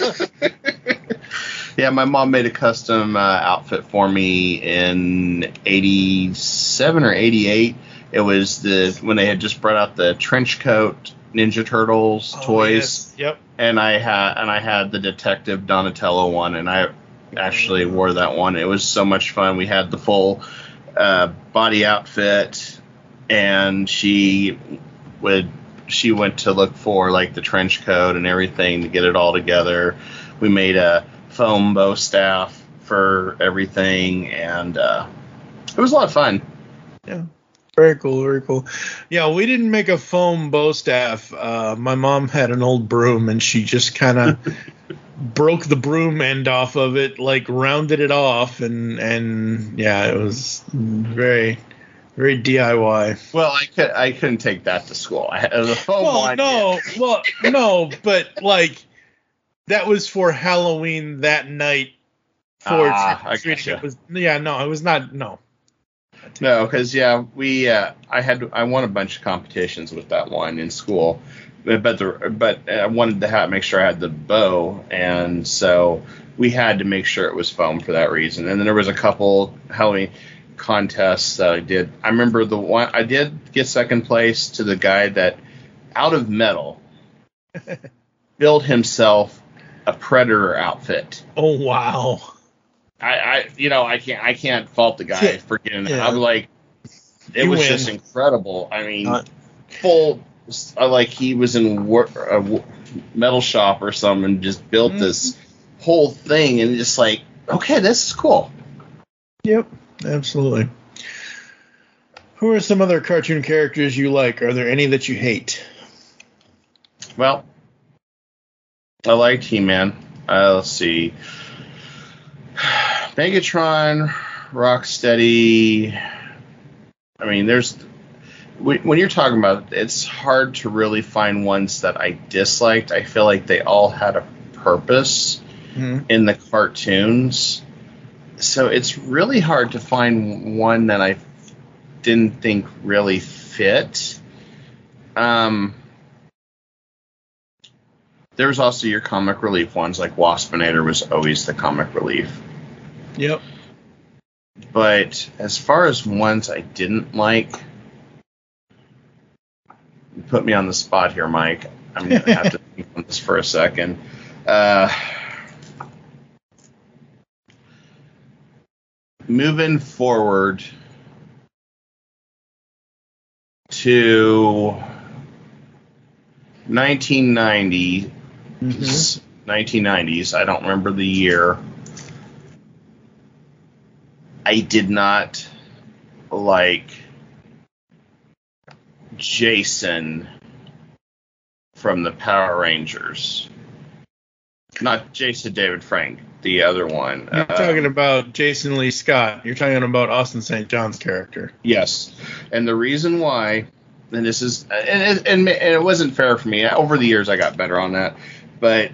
Speaker 5: Yeah, my mom made a custom outfit for me in '87 or '88. It was when they had just brought out the trench coat Ninja Turtles toys.
Speaker 4: Yes. Yep.
Speaker 5: And I had the Detective Donatello one, and I actually wore that one. It was so much fun. We had the full body outfit, and she went to look for like the trench coat and everything to get it all together. We made a foam bow staff for everything, and it was a lot of fun.
Speaker 4: Yeah. Very cool, very cool. Yeah, we didn't make a foam bow staff. My mom had an old broom, and she just kind of broke the broom end off of it, like rounded it off, and yeah, it was very, very DIY.
Speaker 5: Well, I couldn't take that to school. I had a foam one.
Speaker 4: No, but like that was for Halloween that night. For
Speaker 5: I gotcha.
Speaker 4: It was it was not no.
Speaker 5: No, because I won a bunch of competitions with that one in school, but I wanted to make sure I had the bow, and so we had to make sure it was foam for that reason. And then there was a couple Halloween contests that I did. I remember the one I did get second place to the guy that out of metal built himself a Predator outfit.
Speaker 4: Oh wow.
Speaker 5: I can't fault the guy for getting it. I'm like, it was just incredible. I mean, full, like he was in a metal shop or something and just built this whole thing, and just like, okay, this is cool.
Speaker 4: Yep, absolutely. Who are some other cartoon characters you like? Are there any that you hate?
Speaker 5: Well, I liked He-Man. Let's see. Megatron, Rocksteady. I mean, when you're talking about it, it's hard to really find ones that I disliked. I feel like they all had a purpose in the cartoons. So it's really hard to find one that I didn't think really fit. There's also your comic relief ones, like Waspinator was always the comic relief.
Speaker 4: Yep.
Speaker 5: But as far as ones I didn't like, you put me on the spot here, Mike. I'm going to have to think on this for a second. Moving forward to 1990s, I don't remember the year. I did not like Jason from the Power Rangers. Not Jason David Frank, the other one.
Speaker 4: You're talking about Jason Lee Scott. You're talking about Austin St. John's character.
Speaker 5: Yes. And the reason why, and this is, and it wasn't fair for me. Over the years, I got better on that. But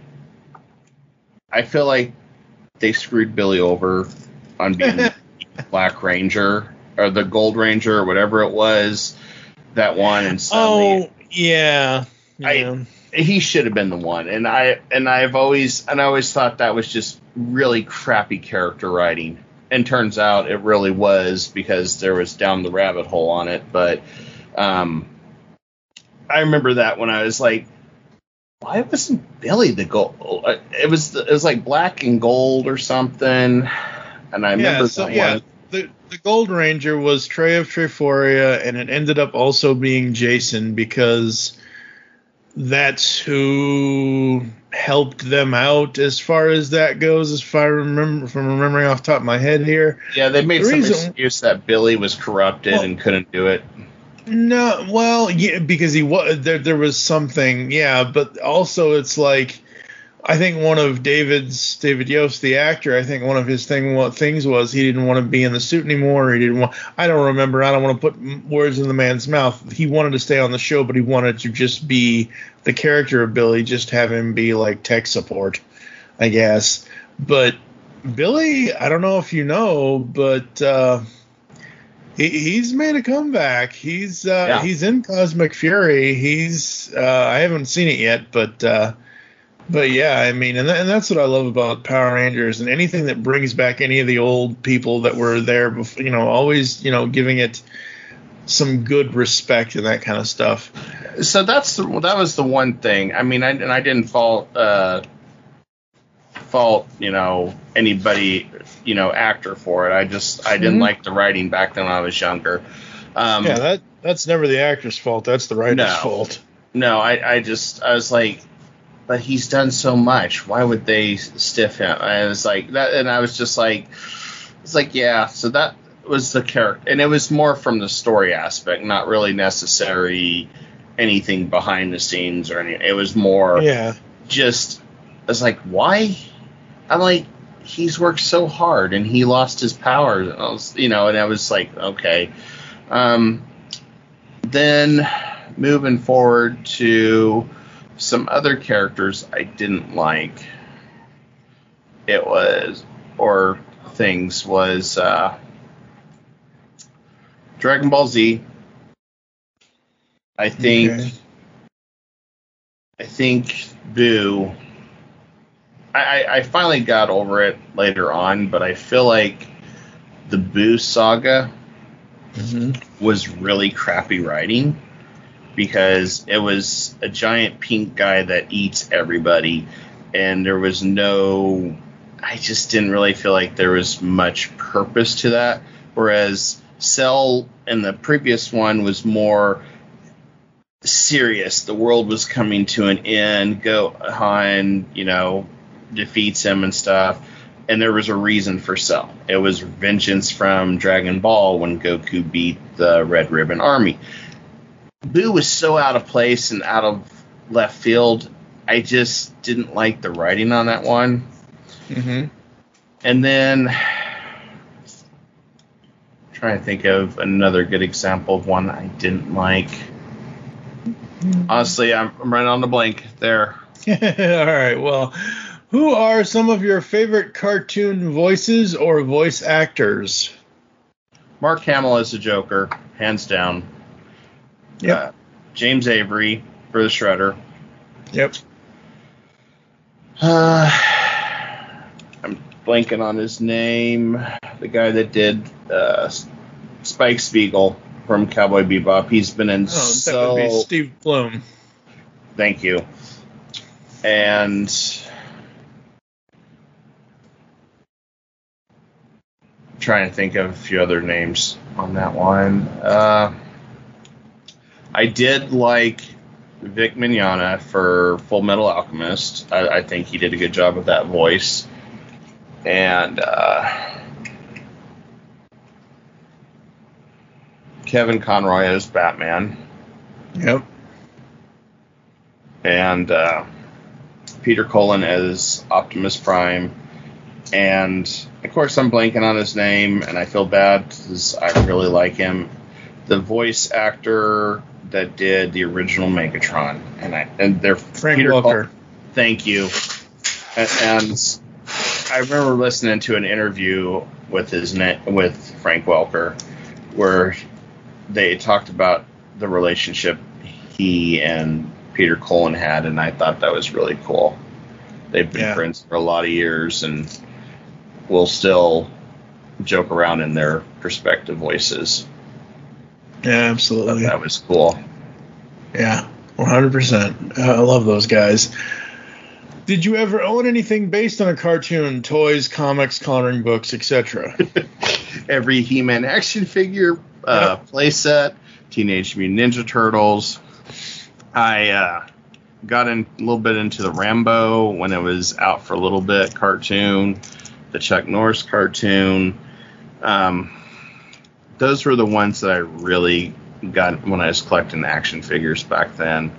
Speaker 5: I feel like they screwed Billy over on being Black Ranger or the Gold Ranger or whatever it was. That one. And suddenly,
Speaker 4: yeah.
Speaker 5: He should have been the one, and I always thought that was just really crappy character writing, and turns out it really was, because there was down the rabbit hole on it. But I remember that when I was like, why wasn't Billy the gold? It was like Black and Gold or something, and I remember one.
Speaker 4: The Gold Ranger was Trey of Treforia, and it ended up also being Jason, because that's who helped them out as far as that goes, if I remember from remembering off the top of my head here.
Speaker 5: Yeah, they made some excuse that Billy was corrupted and couldn't do it.
Speaker 4: No, well, yeah, because he was there was something, yeah, but also it's like, I think one of David Yost, the actor, I think one of his things was he didn't want to be in the suit anymore. He didn't want. I don't remember. I don't want to put words in the man's mouth. He wanted to stay on the show, but he wanted to just be the character of Billy, just have him be like tech support, I guess. But Billy, I don't know if you know, but he's made a comeback. He's in Cosmic Fury. I haven't seen it yet, but yeah, I mean, and that's what I love about Power Rangers, and anything that brings back any of the old people that were there before, always, giving it some good respect and that kind of stuff.
Speaker 5: So that was the one thing. I mean, I didn't fault anybody, actor for it. I didn't like the writing back then when I was younger.
Speaker 4: That's never the actor's fault. That's the writer's fault.
Speaker 5: No, I was like, but he's done so much. Why would they stiff him? And it was like that, and I was just like, it's like, yeah. So that was the character, and it was more from the story aspect, not really necessary anything behind the scenes or anything. It was more, just. I was like, why? I'm like, he's worked so hard, and he lost his powers. And I was like, okay. Then moving forward to some other characters I didn't like. Dragon Ball Z. I think Boo. I finally got over it later on, but I feel like the Boo saga was really crappy writing, because it was a giant pink guy that eats everybody, and there was I just didn't really feel like there was much purpose to that, whereas Cell in the previous one was more serious. The world was coming to an end. Gohan, defeats him and stuff, and there was a reason for Cell. It was vengeance from Dragon Ball when Goku beat the Red Ribbon Army. Boo was so out of place and out of left field. I just didn't like the writing on that one. And then trying to think of another good example of one I didn't like. Honestly, I'm running on the blank there.
Speaker 4: All right, well, who are some of your favorite cartoon voices or voice actors?
Speaker 5: Mark Hamill as the Joker, hands down.
Speaker 4: Yep.
Speaker 5: James Avery for the Shredder.
Speaker 4: Yep.
Speaker 5: I'm blanking on his name. The guy that did Spike Spiegel from Cowboy Bebop. He's been in
Speaker 4: that would be Steve Blum.
Speaker 5: Thank you. And I'm trying to think of a few other names on that one. I did like Vic Mignogna for Full Metal Alchemist. I think he did a good job with that voice. And Kevin Conroy as Batman.
Speaker 4: Yep.
Speaker 5: and Peter Cullen as Optimus Prime. And, of course, I'm blanking on his name, and I feel bad because I really like him. The voice actor that did the original Megatron. And they're
Speaker 4: Frank
Speaker 5: Peter
Speaker 4: Welker.
Speaker 5: Thank you. And I remember listening to an interview with Frank Welker where they talked about the relationship he and Peter Cullen had, and I thought that was really cool. They've been friends for a lot of years and will still joke around in their respective voices.
Speaker 4: Yeah, absolutely.
Speaker 5: That was cool.
Speaker 4: Yeah, 100%. I love those guys. Did you ever own anything based on a cartoon? Toys, comics, coloring books, etc.?
Speaker 5: Every He-Man action figure, playset, Teenage Mutant Ninja Turtles. I got a little bit into the Rambo when it was out for a little bit cartoon, the Chuck Norris cartoon. Those were the ones that I really got when I was collecting action figures back then.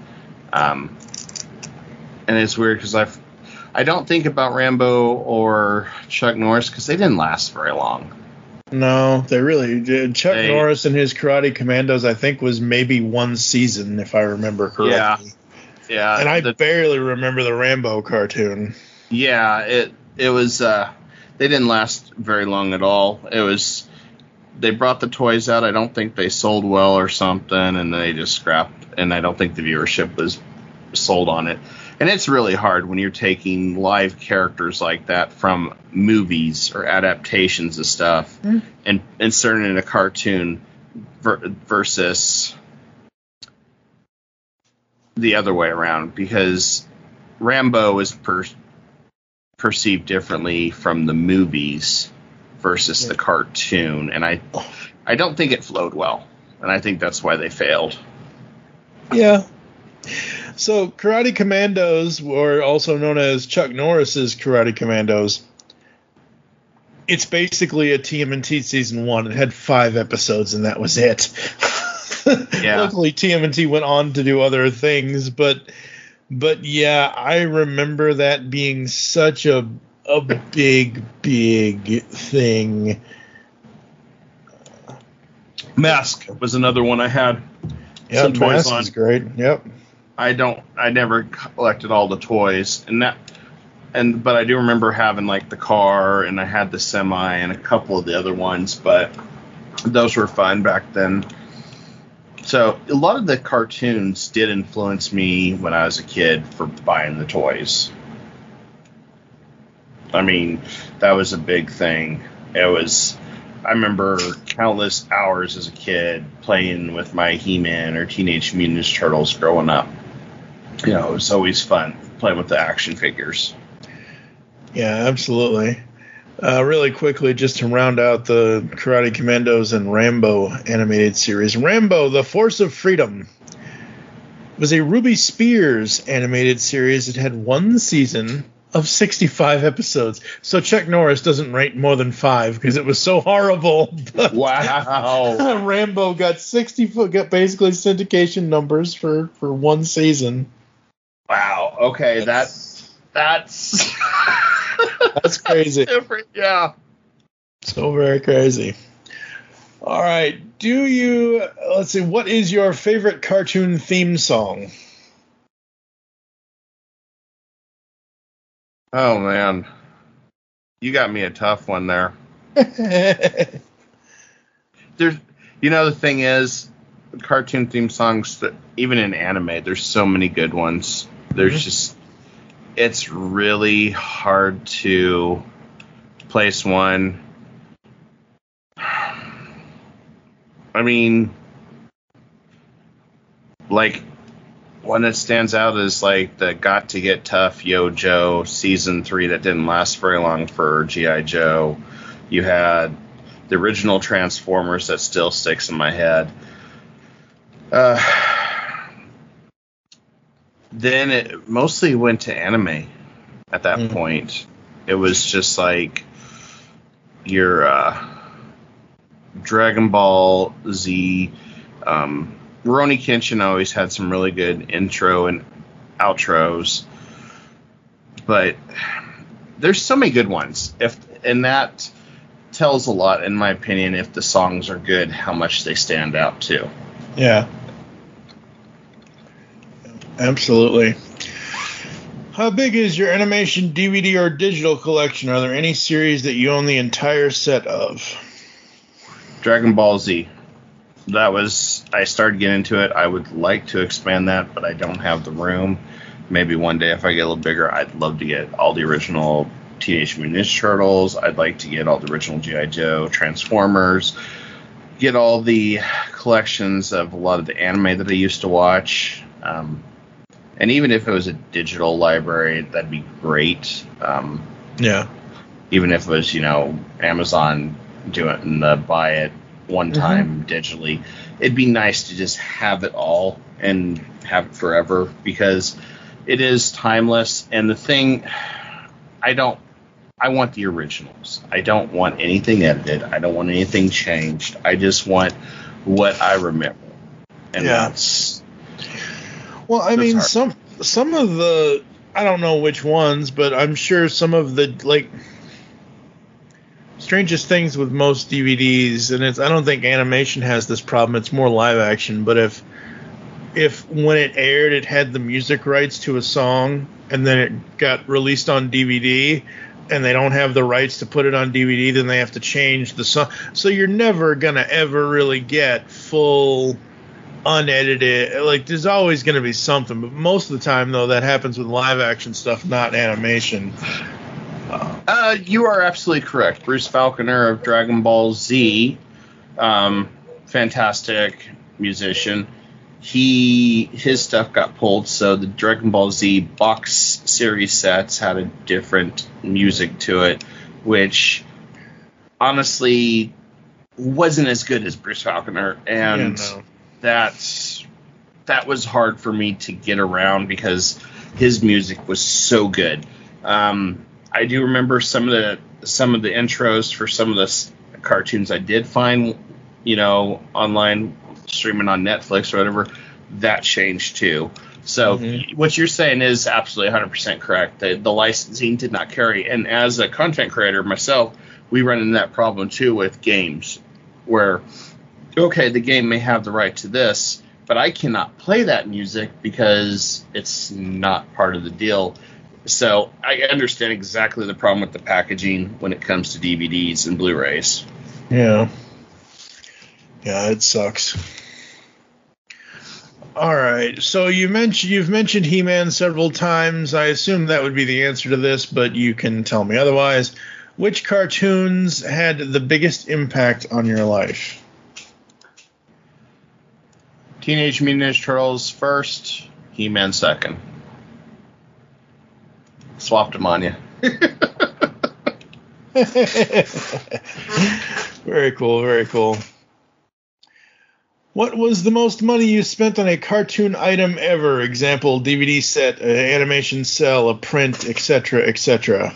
Speaker 5: And it's weird because I don't think about Rambo or Chuck Norris because they didn't last very long.
Speaker 4: No, they really did. Chuck Norris and his Karate Commandos, I think, was maybe one season, if I remember correctly.
Speaker 5: Yeah.
Speaker 4: And I barely remember the Rambo cartoon.
Speaker 5: Yeah, it was. They didn't last very long at all. It was. They brought the toys out. I don't think they sold well or something, and they just scrapped. And I don't think the viewership was sold on it. And it's really hard when you're taking live characters like that from movies or adaptations of stuff and inserting it in a cartoon versus the other way around, because Rambo is perceived differently from the movies versus the cartoon, and I don't think it flowed well, and I think that's why they failed.
Speaker 4: Yeah. So Karate Commandos, or also known as Chuck Norris's Karate Commandos, it's basically a TMNT season 1. It had 5 episodes, and that was it.
Speaker 5: Yeah.
Speaker 4: Luckily, TMNT went on to do other things, but yeah, I remember that being such a big thing.
Speaker 5: Mask was another one I had.
Speaker 4: Yeah,
Speaker 5: some toys
Speaker 4: Mask
Speaker 5: on.
Speaker 4: is great. Yep.
Speaker 5: I never collected all the toys, but I do remember having like the car, and I had the semi and a couple of the other ones, but those were fun back then. So a lot of the cartoons did influence me when I was a kid for buying the toys. I mean, that was a big thing. I remember countless hours as a kid playing with my He-Man or Teenage Mutant Ninja Turtles growing up. You know, it was always fun playing with the action figures.
Speaker 4: Yeah, absolutely. Really quickly, just to round out the Karate Commandos and Rambo animated series. Rambo, The Force of Freedom, was a Ruby Spears animated series. It had 1 season of 65 episodes. So Chuck Norris doesn't rate more than 5 because it was so horrible.
Speaker 5: Wow.
Speaker 4: Rambo got got basically syndication numbers for 1 season.
Speaker 5: Wow. Okay, that's
Speaker 4: that's crazy.
Speaker 5: Different, yeah.
Speaker 4: So very crazy. All right. Let's see, what is your favorite cartoon theme song?
Speaker 5: Oh, man. You got me a tough one there. The thing is, cartoon theme songs, even in anime, there's so many good ones. There's it's really hard to place one. I mean, like, one that stands out is like the Got to Get Tough Yo Joe season 3 that didn't last very long for G.I. Joe. You had the original Transformers that still sticks in my head. Then it mostly went to anime at that point. It was just like your Dragon Ball Z. Rurouni Kenshin always had some really good intro and outros. But there's so many good ones. And that tells a lot, in my opinion, if the songs are good, how much they stand out too.
Speaker 4: Yeah. Absolutely. How big is your animation DVD or digital collection? Are there any series that you own the entire set of?
Speaker 5: Dragon Ball Z. I started getting into it. I would like to expand that, but I don't have the room. Maybe one day if I get a little bigger, I'd love to get all the original Teenage Mutant Ninja Turtles. I'd like to get all the original G.I. Joe, Transformers, get all the collections of a lot of the anime that I used to watch. And even if it was a digital library, that'd be great.
Speaker 4: Yeah.
Speaker 5: Even if it was, Amazon doing the buy it one time digitally, it'd be nice to just have it all and have it forever, because it is timeless. And the thing, I want the originals. I don't want anything edited. I don't want anything changed. I just want what I remember. And that's...
Speaker 4: Well, I mean, some of the, I don't know which ones, but I'm sure some of the, like, strangest things with most DVDs, and I don't think animation has this problem, it's more live action, but if when it aired it had the music rights to a song, and then it got released on DVD, and they don't have the rights to put it on DVD, then they have to change the song. So you're never going to ever really get full... unedited, like there's always going to be something, but most of the time though that happens with live action stuff, not animation.
Speaker 5: You are absolutely correct. Bruce Falconer of Dragon Ball Z, fantastic musician. His stuff got pulled, so the Dragon Ball Z box series sets had a different music to it, which honestly wasn't as good as Bruce Falconer, and that was hard for me to get around because his music was so good. I do remember some of the intros for some of the cartoons I did find, online streaming on Netflix or whatever. That changed too. So what you're saying is absolutely 100% correct. The licensing did not carry, and as a content creator myself, we run into that problem too with games, where okay, the game may have the right to this, but I cannot play that music because it's not part of the deal. So I understand exactly the problem with the packaging when it comes to DVDs and Blu-rays.
Speaker 4: Yeah. Yeah, it sucks. All right. So you've mentioned He-Man several times. I assume that would be the answer to this, but you can tell me otherwise. Which cartoons had the biggest impact on your life?
Speaker 5: Teenage Mutant Ninja Turtles first, He-Man second. Swapped them on you.
Speaker 4: Very cool, very cool. What was the most money you spent on a cartoon item ever? Example, DVD set, animation cell, a print, etc., etc.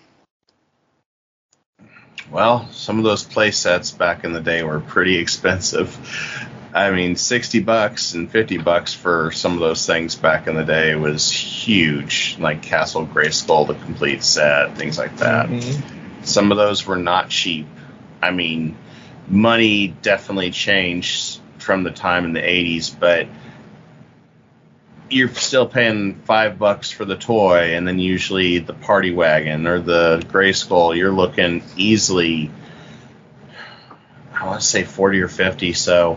Speaker 5: Well, some of those play sets back in the day were pretty expensive. I mean, $60 and $50 for some of those things back in the day was huge, like Castle Grayskull, the complete set, things like that. Some of those were not cheap. I mean, money definitely changed from the time in the 80s, but you're still paying $5 for the toy, and then usually the Party Wagon or the Grayskull, you're looking easily, I want to say 40 or 50, so...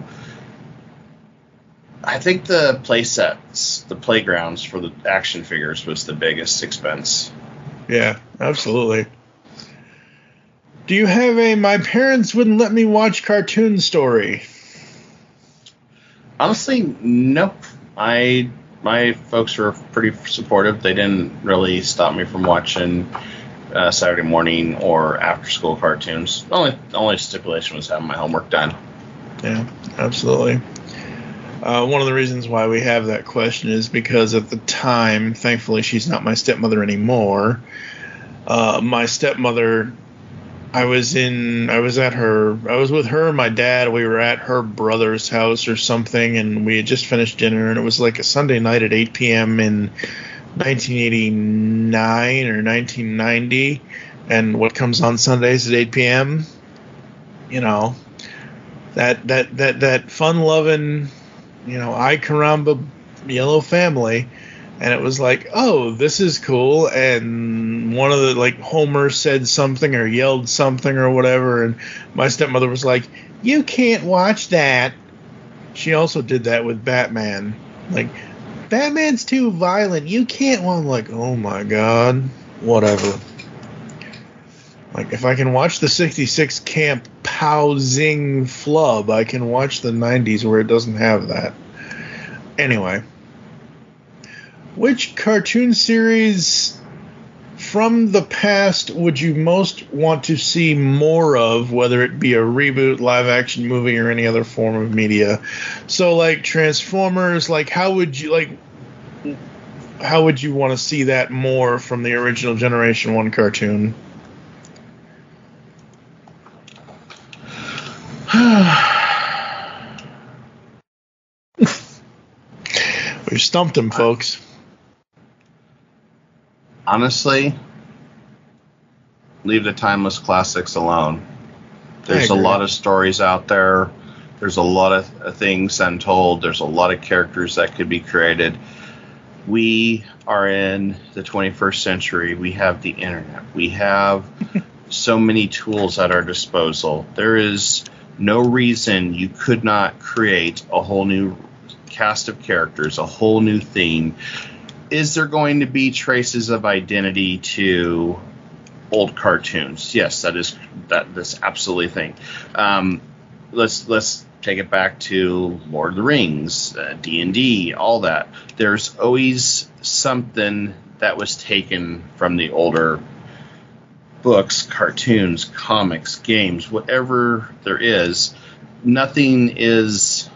Speaker 5: I think the play sets, the playgrounds for the action figures was the biggest expense.
Speaker 4: Yeah, absolutely. Do you have a my parents wouldn't let me watch cartoon story?
Speaker 5: Honestly, nope. My folks were pretty supportive. They didn't really stop me from watching Saturday morning or after school cartoons. The only stipulation was having my homework done.
Speaker 4: Yeah, absolutely. One of the reasons why we have that question is because at the time, thankfully she's not my stepmother anymore, my stepmother I was with her and my dad. We were at her brother's house or something, and we had just finished dinner, and it was like a Sunday night at 8 p.m. in 1989 or 1990. And what comes on Sundays at 8 p.m.? You know, that fun-loving, you know, ay caramba yellow family. And it was like, oh, this is cool. And one of the, like, Homer said something or yelled something or whatever. And my stepmother was like, you can't watch that. She also did that with Batman. Like, Batman's too violent. You can't. Well, I'm like, oh, my God. Whatever. Like, if I can watch the 66 Camp Pow Zing Flub, I can watch the 90s where it doesn't have that. Anyway. Which cartoon series from the past would you most want to see more of, whether it be a reboot, live-action movie, or any other form of media? So, like Transformers, like how would you want to see that more from the original Generation 1 cartoon? We've stumped him, folks.
Speaker 5: Honestly, leave the timeless classics alone. There's a lot of stories out there. There's a lot of things untold. There's a lot of characters that could be created. We are in the 21st century. We have the internet. We have so many tools at our disposal. There is no reason you could not create a whole new cast of characters, a whole new theme. Is there going to be traces of identity to old cartoons? Yes, that's absolutely thing. Let's take it back to Lord of the Rings, D&D, all that. There's always something that was taken from the older books, cartoons, comics, games, whatever there is. Nothing is.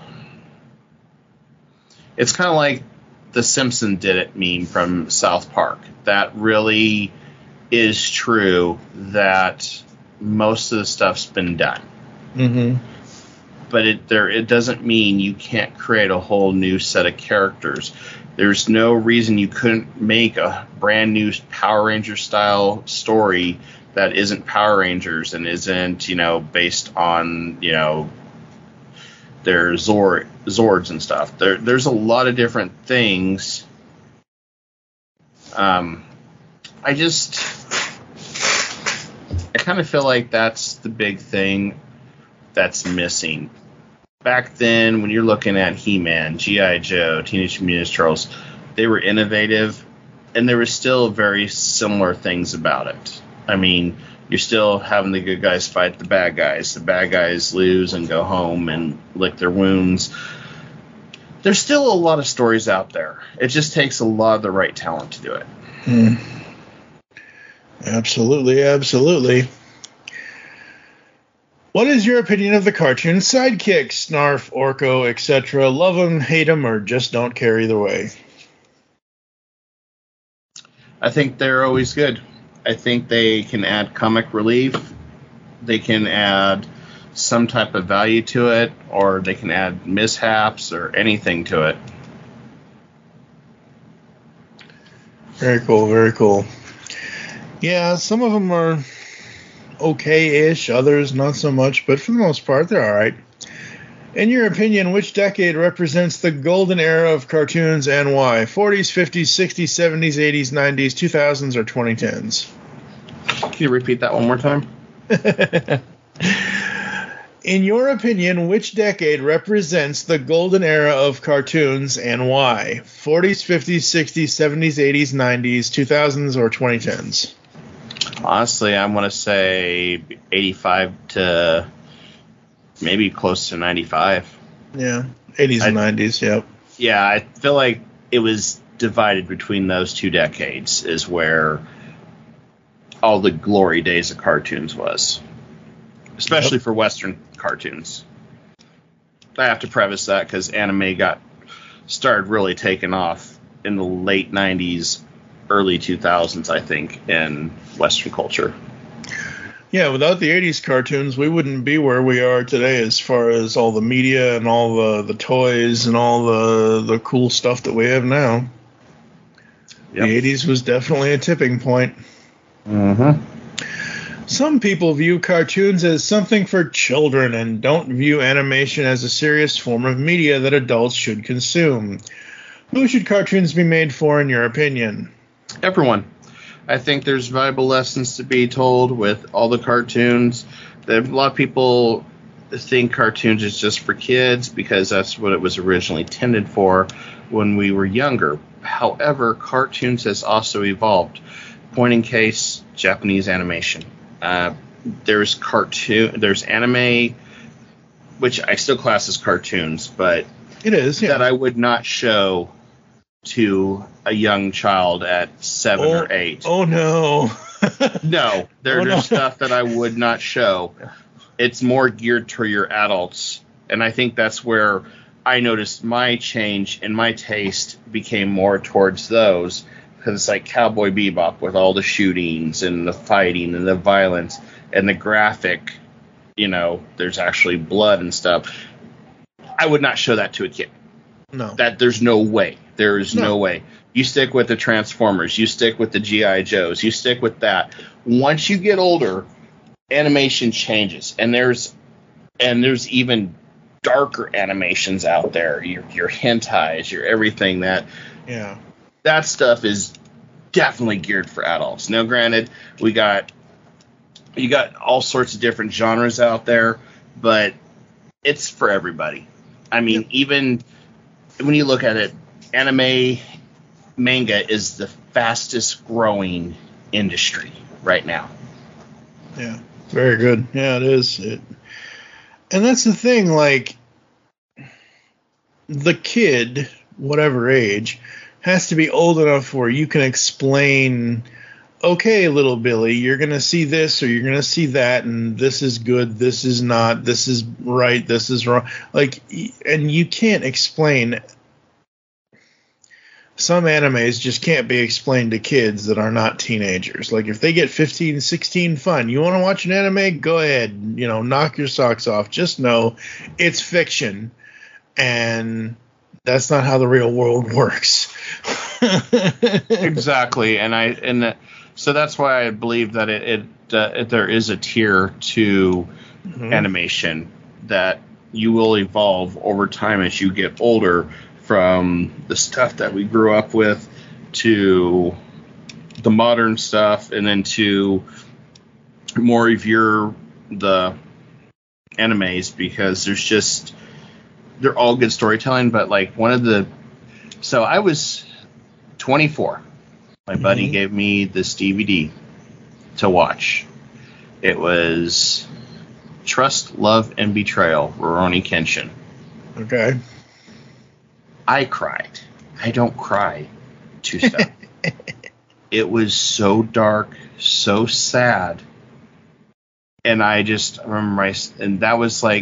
Speaker 5: It's kind of like the Simpson did it meme from South Park. That really is true, that most of the stuff's been done.
Speaker 4: Mm-hmm.
Speaker 5: But it doesn't mean you can't create a whole new set of characters. There's no reason you couldn't make a brand new Power Ranger style story that isn't Power Rangers and isn't, based on, their Zords and stuff. There's a lot of different things. I kind of feel like that's the big thing that's missing. Back then, when you're looking at He-Man, G.I. Joe, Teenage Mutant Ninja Turtles, they were innovative, and there were still very similar things about it. I mean, you're still having the good guys fight the bad guys. The bad guys lose and go home and lick their wounds. There's still a lot of stories out there. It just takes a lot of the right talent to do it.
Speaker 4: Absolutely, absolutely. What is your opinion of the cartoon sidekicks? Snarf, Orko, etc. Love them, hate them, or just don't care either way?
Speaker 5: I think they're always good. I think they can add comic relief. They can add some type of value to it, or they can add mishaps or anything to it.
Speaker 4: Very cool, very cool. Yeah, some of them are okay-ish, others not so much, but for the most part, they're all right. In your opinion, which decade represents the golden era of cartoons and why? 40s, 50s, 60s, 70s, 80s, 90s, 2000s, or 2010s?
Speaker 5: Can you repeat that one more time?
Speaker 4: In your opinion, which decade represents the golden era of cartoons and why? 40s, 50s, 60s, 70s, 80s, 90s, 2000s, or 2010s?
Speaker 5: Honestly, I'm going to say 85 to maybe close to 95.
Speaker 4: Yeah, 80s and 90s, yep.
Speaker 5: Yeah, I feel like it was divided between those two decades is where all the glory days of cartoons was. Especially for Western cartoons. I have to preface that because anime started really taking off in the late 90s, early 2000s, I think, in Western culture.
Speaker 4: Yeah, without the 80s cartoons, we wouldn't be where we are today as far as all the media and all the toys and all the cool stuff that we have now. Yep. The 80s was definitely a tipping point.
Speaker 5: Mm-hmm.
Speaker 4: Some people view cartoons as something for children and don't view animation as a serious form of media that adults should consume. Who should cartoons be made for, in your opinion?
Speaker 5: Everyone. I think there's valuable lessons to be told with all the cartoons. A lot of people think cartoons is just for kids because that's what it was originally intended for when we were younger. However, cartoons has also evolved. Point in case, Japanese animation. There's anime, which I still class as cartoons, but
Speaker 4: it is, yeah.
Speaker 5: That I would not show to a young child at 7 or 8.
Speaker 4: Oh no.
Speaker 5: No, there's stuff that I would not show. It's more geared to your adults, and I think that's where I noticed my change and my taste became more towards those, because it's like Cowboy Bebop with all the shootings and the fighting and the violence and the graphic, there's actually blood and stuff. I would not show that to a kid.
Speaker 4: No.
Speaker 5: There's no way. There is no way. You stick with the Transformers. You stick with the G.I. Joes. You stick with that. Once you get older, animation changes, and there's even darker animations out there. Your hentais, your everything that.
Speaker 4: Yeah.
Speaker 5: That stuff is definitely geared for adults. Now, granted, you got all sorts of different genres out there, but it's for everybody. I mean, even when you look at it, anime manga is the fastest growing industry right now.
Speaker 4: Yeah, very good. Yeah, it is. And that's the thing, like, the kid, whatever age, has to be old enough where you can explain, okay, little Billy, you're going to see this or you're going to see that, and this is good, this is not, this is right, this is wrong. Like, and you can't explain. Some animes just can't be explained to kids that are not teenagers. Like, if they get 15, 16, fine. You want to watch an anime? Go ahead. Knock your socks off. Just know it's fiction, and that's not how the real world works.
Speaker 5: Exactly, so that's why I believe that there is a tier to animation that you will evolve over time as you get older, from the stuff that we grew up with to the modern stuff, and then to more of the animes, because they're all good storytelling. But like so I was 24. My buddy gave me this DVD to watch. It was Trust, Love, and Betrayal, Rurouni Kenshin.
Speaker 4: Okay.
Speaker 5: I cried. I don't cry to stuff. It was so dark, so sad. And I just remember and that was like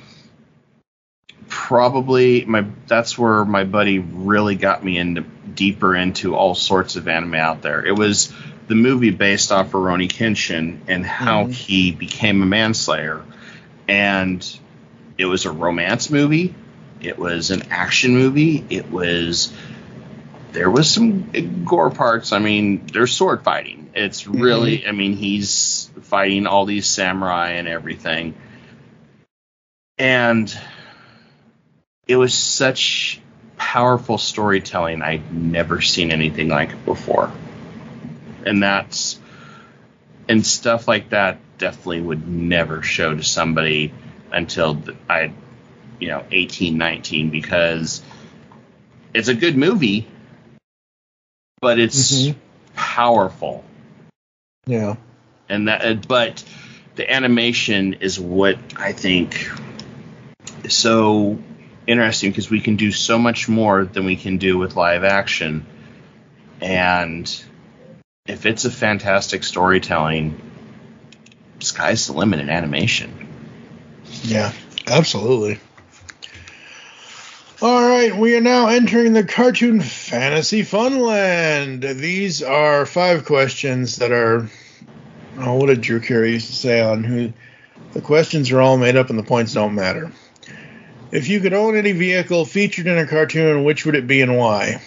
Speaker 5: probably that's where my buddy really got me deeper into all sorts of anime out there. It was the movie based off Rurouni Kenshin and how he became a manslayer. And it was a romance movie. It was an action movie. There was some gore parts. I mean, there's sword fighting. It's really, he's fighting all these samurai and everything. And it was such powerful storytelling. I'd never seen anything like it before. And stuff like that definitely would never show to somebody until 18, 19, because it's a good movie, but it's powerful.
Speaker 4: Yeah.
Speaker 5: But the animation is what I think is so interesting, because we can do so much more than we can do with live action. And if it's a fantastic storytelling, sky's the limit in animation.
Speaker 4: Yeah, absolutely. All right, we are now entering the Cartoon Fantasy Funland. These are 5 questions that are Oh, what did Drew Carey used to say on who? The questions are all made up and the points don't matter. If you could own any vehicle featured in a cartoon, which would it be and why?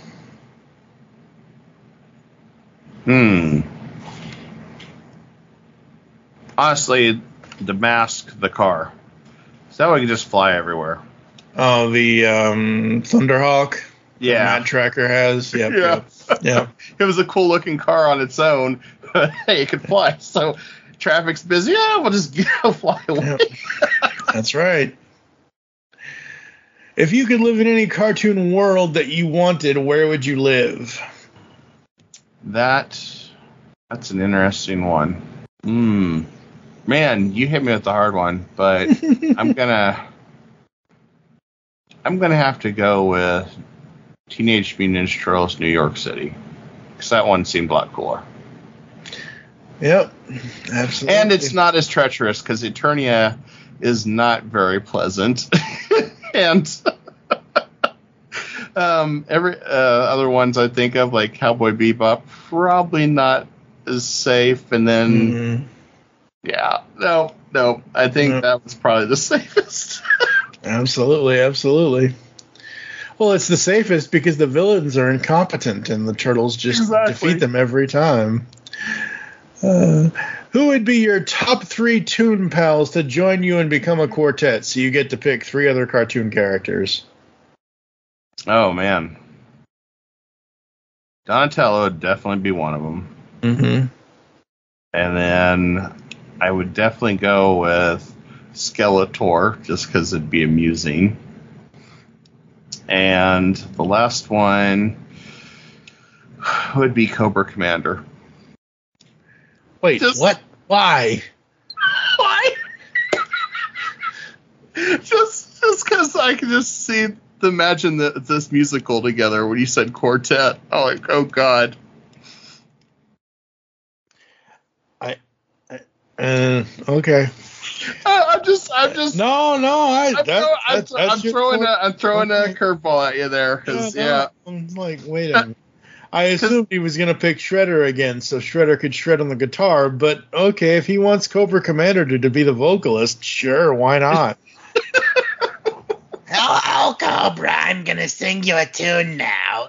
Speaker 5: Honestly, the Mask, the car. So that way you can just fly everywhere.
Speaker 4: Oh, the Thunderhawk?
Speaker 5: Yeah.
Speaker 4: That Matt Tracker has? Yep. Yep.
Speaker 5: It was a cool looking car on its own, but hey, it could fly. So traffic's busy. Yeah, we'll just fly away.
Speaker 4: Yep. That's right. If you could live in any cartoon world that you wanted, where would you live?
Speaker 5: That's an interesting one. Man, you hit me with the hard one, but I'm gonna have to go with Teenage Mutant Ninja Turtles New York City, because that one seemed a lot cooler.
Speaker 4: Yep, absolutely.
Speaker 5: And it's not as treacherous, because Eternia is not very pleasant. And every other ones I think of, like Cowboy Bebop, probably not as safe. And then, no, I think that was probably the safest.
Speaker 4: Absolutely. Well, it's the safest because the villains are incompetent and the turtles just defeat them every time. Who would be your top 3 Toon Pals to join you and become a quartet? So you get to pick 3 other cartoon characters.
Speaker 5: Oh, man. Donatello would definitely be one of them.
Speaker 4: Mm-hmm.
Speaker 5: And then I would definitely go with Skeletor, just because it'd be amusing. And the last one would be Cobra Commander.
Speaker 4: Wait, what? Why?
Speaker 5: Why? just because I can just imagine this musical together when you said quartet. I'm like, oh god.
Speaker 4: Okay.
Speaker 5: I'm just.
Speaker 4: No.
Speaker 5: I'm throwing a curveball at you there, because
Speaker 4: I'm like, wait a minute. I assumed he was going to pick Shredder again, so Shredder could shred on the guitar. But okay, if he wants Cobra Commander to be the vocalist, sure, why not?
Speaker 9: Hello, Cobra. I'm going to sing you a tune now.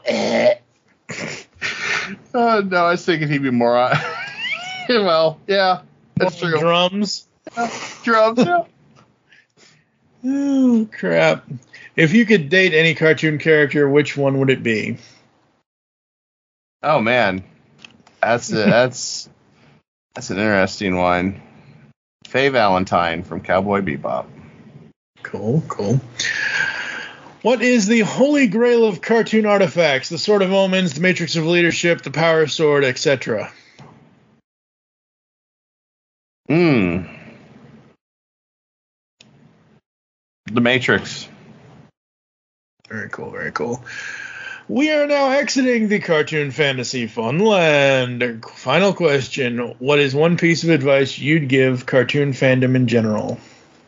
Speaker 5: No, I was thinking he'd be more on. Well, yeah, that's true.
Speaker 4: Drums.
Speaker 5: Drums, yeah.
Speaker 4: Oh, crap. If you could date any cartoon character, which one would it be?
Speaker 5: Oh, man. That's an interesting one. Faye Valentine from Cowboy Bebop.
Speaker 4: Cool. What is the holy grail of cartoon artifacts? The Sword of Omens, the Matrix of Leadership, the Power Sword, etc.
Speaker 5: The Matrix.
Speaker 4: Very cool. We are now exiting the cartoon fantasy funland. Final question. What is one piece of advice you'd give cartoon fandom in general?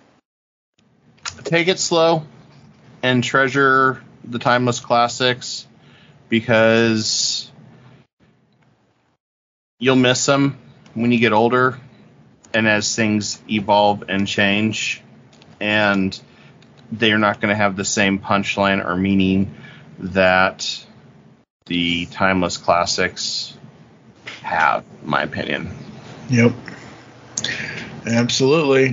Speaker 5: Take it slow and treasure the timeless classics, because you'll miss them when you get older and as things evolve and change, and they're not going to have the same punchline or meaning that the timeless classics have, in my opinion.
Speaker 4: Yep. Absolutely.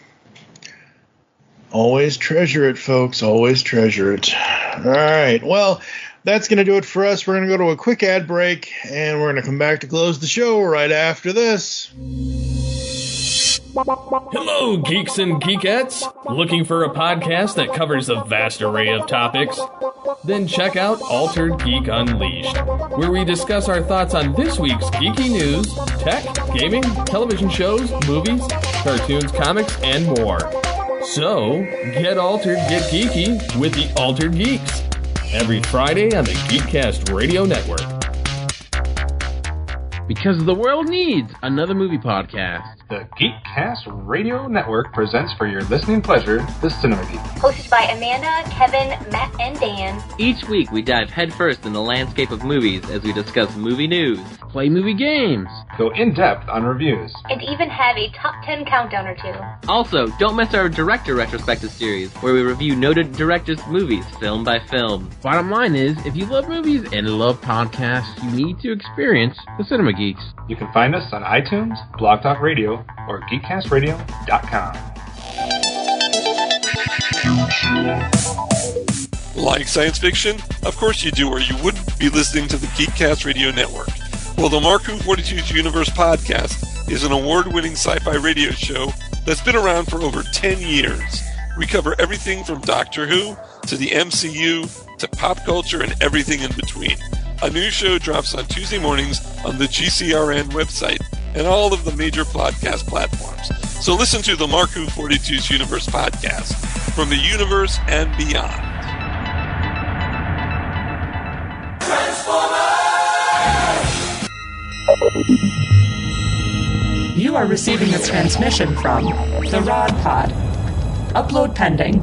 Speaker 4: Always treasure it, folks. Always treasure it. All right. Well, that's going to do it for us. We're going to go to a quick ad break, and we're going to come back to close the show right after this.
Speaker 10: Hello, geeks and geekettes! Looking for a podcast that covers a vast array of topics? Then check out Altered Geek Unleashed, where we discuss our thoughts on this week's geeky news, tech, gaming, television shows, movies, cartoons, comics, and more. So, get altered, get geeky with the Altered Geeks, every Friday on the Geekcast Radio Network.
Speaker 11: Because the world needs another movie podcast.
Speaker 12: The Geekcast Radio Network presents for your listening pleasure the Cinema Geek.
Speaker 13: Hosted by Amanda, Kevin, Matt, and Dan.
Speaker 11: Each week we dive headfirst in the landscape of movies as we discuss movie news, play movie games,
Speaker 12: go in-depth on reviews,
Speaker 13: and even have a top 10 countdown or two.
Speaker 14: Also, don't miss our Director Retrospective series, where we review noted directors' movies, film by film.
Speaker 11: Bottom line is, if you love movies and love podcasts, you need to experience the Cinema Geeks.
Speaker 12: You can find us on iTunes, Blog Talk Radio, or GeekCastRadio.com.
Speaker 15: Like science fiction? Of course you do, or you wouldn't be listening to the Geekcast Radio Network. Well, the Mark Who 42's Universe podcast is an award-winning sci-fi radio show that's been around for over 10 years. We cover everything from Doctor Who to the MCU to pop culture and everything in between. A new show drops on Tuesday mornings on the GCRN website and all of the major podcast platforms. So listen to the Mark Who 42's Universe podcast from the universe and beyond.
Speaker 16: You are receiving a transmission from the Rod Pod. Upload pending.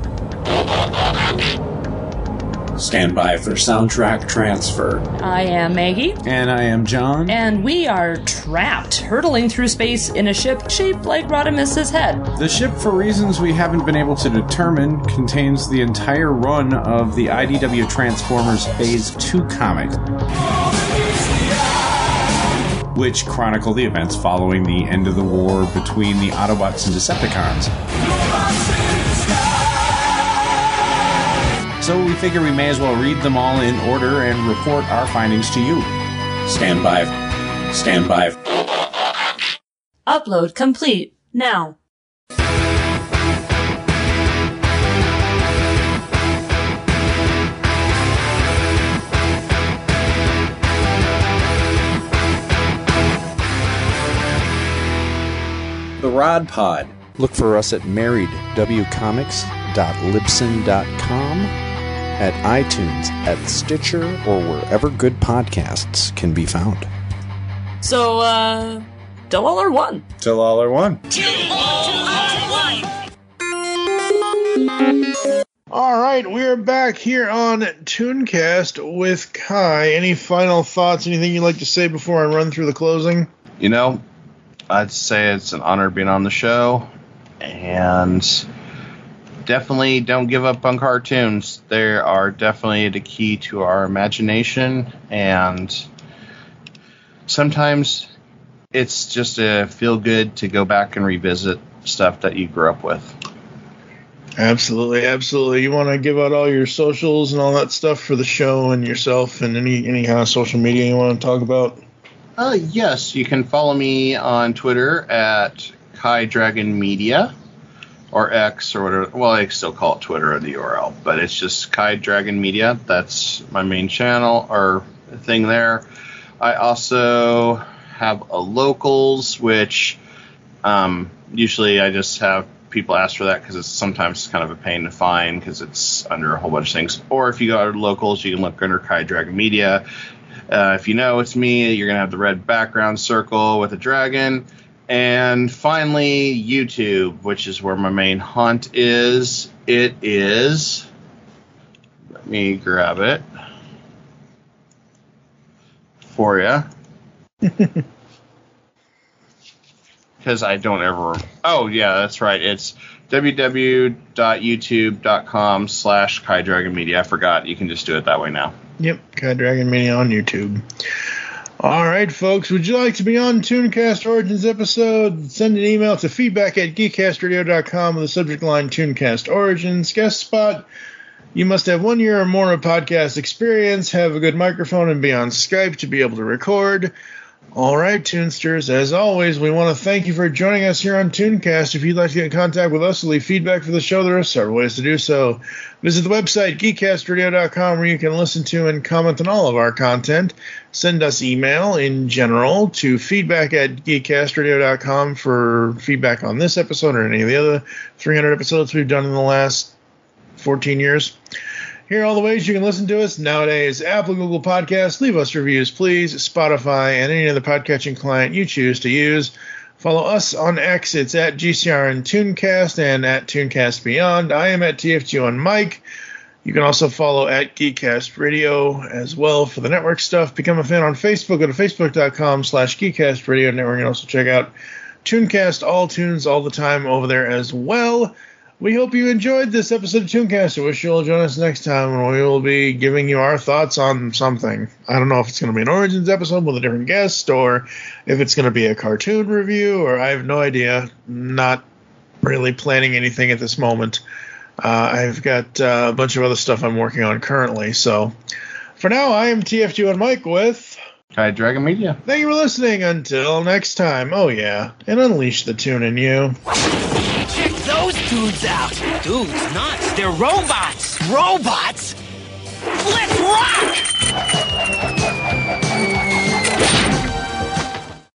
Speaker 17: Stand by for soundtrack transfer.
Speaker 16: I am Maggie.
Speaker 17: And I am John.
Speaker 16: And we are trapped, hurtling through space in a ship shaped like Rodimus's head.
Speaker 17: The ship, for reasons we haven't been able to determine, contains the entire run of the IDW Transformers Phase 2 comic, which chronicle the events following the end of the war between the Autobots and Decepticons. So we figure we may as well read them all in order and report our findings to you. Stand by. Stand by.
Speaker 16: Upload complete. Now.
Speaker 17: The Rod Pod. Look for us at marriedwcomics.libsyn.com, at iTunes, at Stitcher, or wherever good podcasts can be found.
Speaker 16: So, till all are one.
Speaker 17: Till all are one.
Speaker 4: All right, we're back here on Tooncast with Kai. Any final thoughts, anything you'd like to say before I run through the closing?
Speaker 5: You know, I'd say it's an honor being on the show, and definitely don't give up on cartoons. They are definitely the key to our imagination, and sometimes it's just a feel good to go back and revisit stuff that you grew up with.
Speaker 4: Absolutely, absolutely. You want to give out all your socials and all that stuff for the show and yourself and any kind of social media you want to talk about?
Speaker 5: Yes, you can follow me on Twitter at Kai Dragon Media, or X, or whatever. Well, I still call it Twitter or the URL, but it's just Kai Dragon Media. That's my main channel or thing there. I also have a locals, which usually I just have people ask for that because it's sometimes kind of a pain to find because it's under a whole bunch of things. Or if you go to locals, you can look under Kai Dragon Media. If you know it's me, you're going to have the red background circle with a dragon. And finally, YouTube, which is where my main hunt is. It is... Let me grab it for you. Because I don't ever... Oh, yeah, that's right. It's www.youtube.com/Kai Dragon Media. I forgot. You can just do it that way now.
Speaker 4: Yep, Kai Dragon Media on YouTube. All right, folks, would you like to be on Tooncast Origins episode? Send an email to feedback@geekcastradio.com with the subject line Tooncast Origins. Guest spot. You must have 1 year or more of podcast experience, have a good microphone, and be on Skype to be able to record. All right, Toonsters, as always, we want to thank you for joining us here on Tooncast. If you'd like to get in contact with us or leave feedback for the show, there are several ways to do so. Visit the website, geekcastradio.com, where you can listen to and comment on all of our content. Send us email in general to feedback@geekcastradio.com for feedback on this episode or any of the other 300 episodes we've done in the last 14 years. Here are all the ways you can listen to us nowadays. Apple, Google Podcasts, leave us reviews, please. Spotify, and any other podcatching client you choose to use. Follow us on X. It's at GCRN Tooncast and at Tooncast Beyond. I am at TFG on Mike. You can also follow at Geekcast Radio as well for the network stuff. Become a fan on Facebook. Go to facebook.com/Geekcast Radio Network. And also check out Tooncast, all tunes, all the time over there as well. We hope you enjoyed this episode of Tooncast. I wish you'll join us next time when we will be giving you our thoughts on something. I don't know if it's going to be an Origins episode with a different guest or if it's going to be a cartoon review, or I have no idea. Not really planning anything at this moment. I've got a bunch of other stuff I'm working on currently. So for now, I am TFG and Mike with
Speaker 5: Kai Dragon Media.
Speaker 4: Thank you for listening. Until next time. Oh, yeah. And unleash the tune in you.
Speaker 9: Check those dudes out. Dudes, nuts. They're robots. Robots?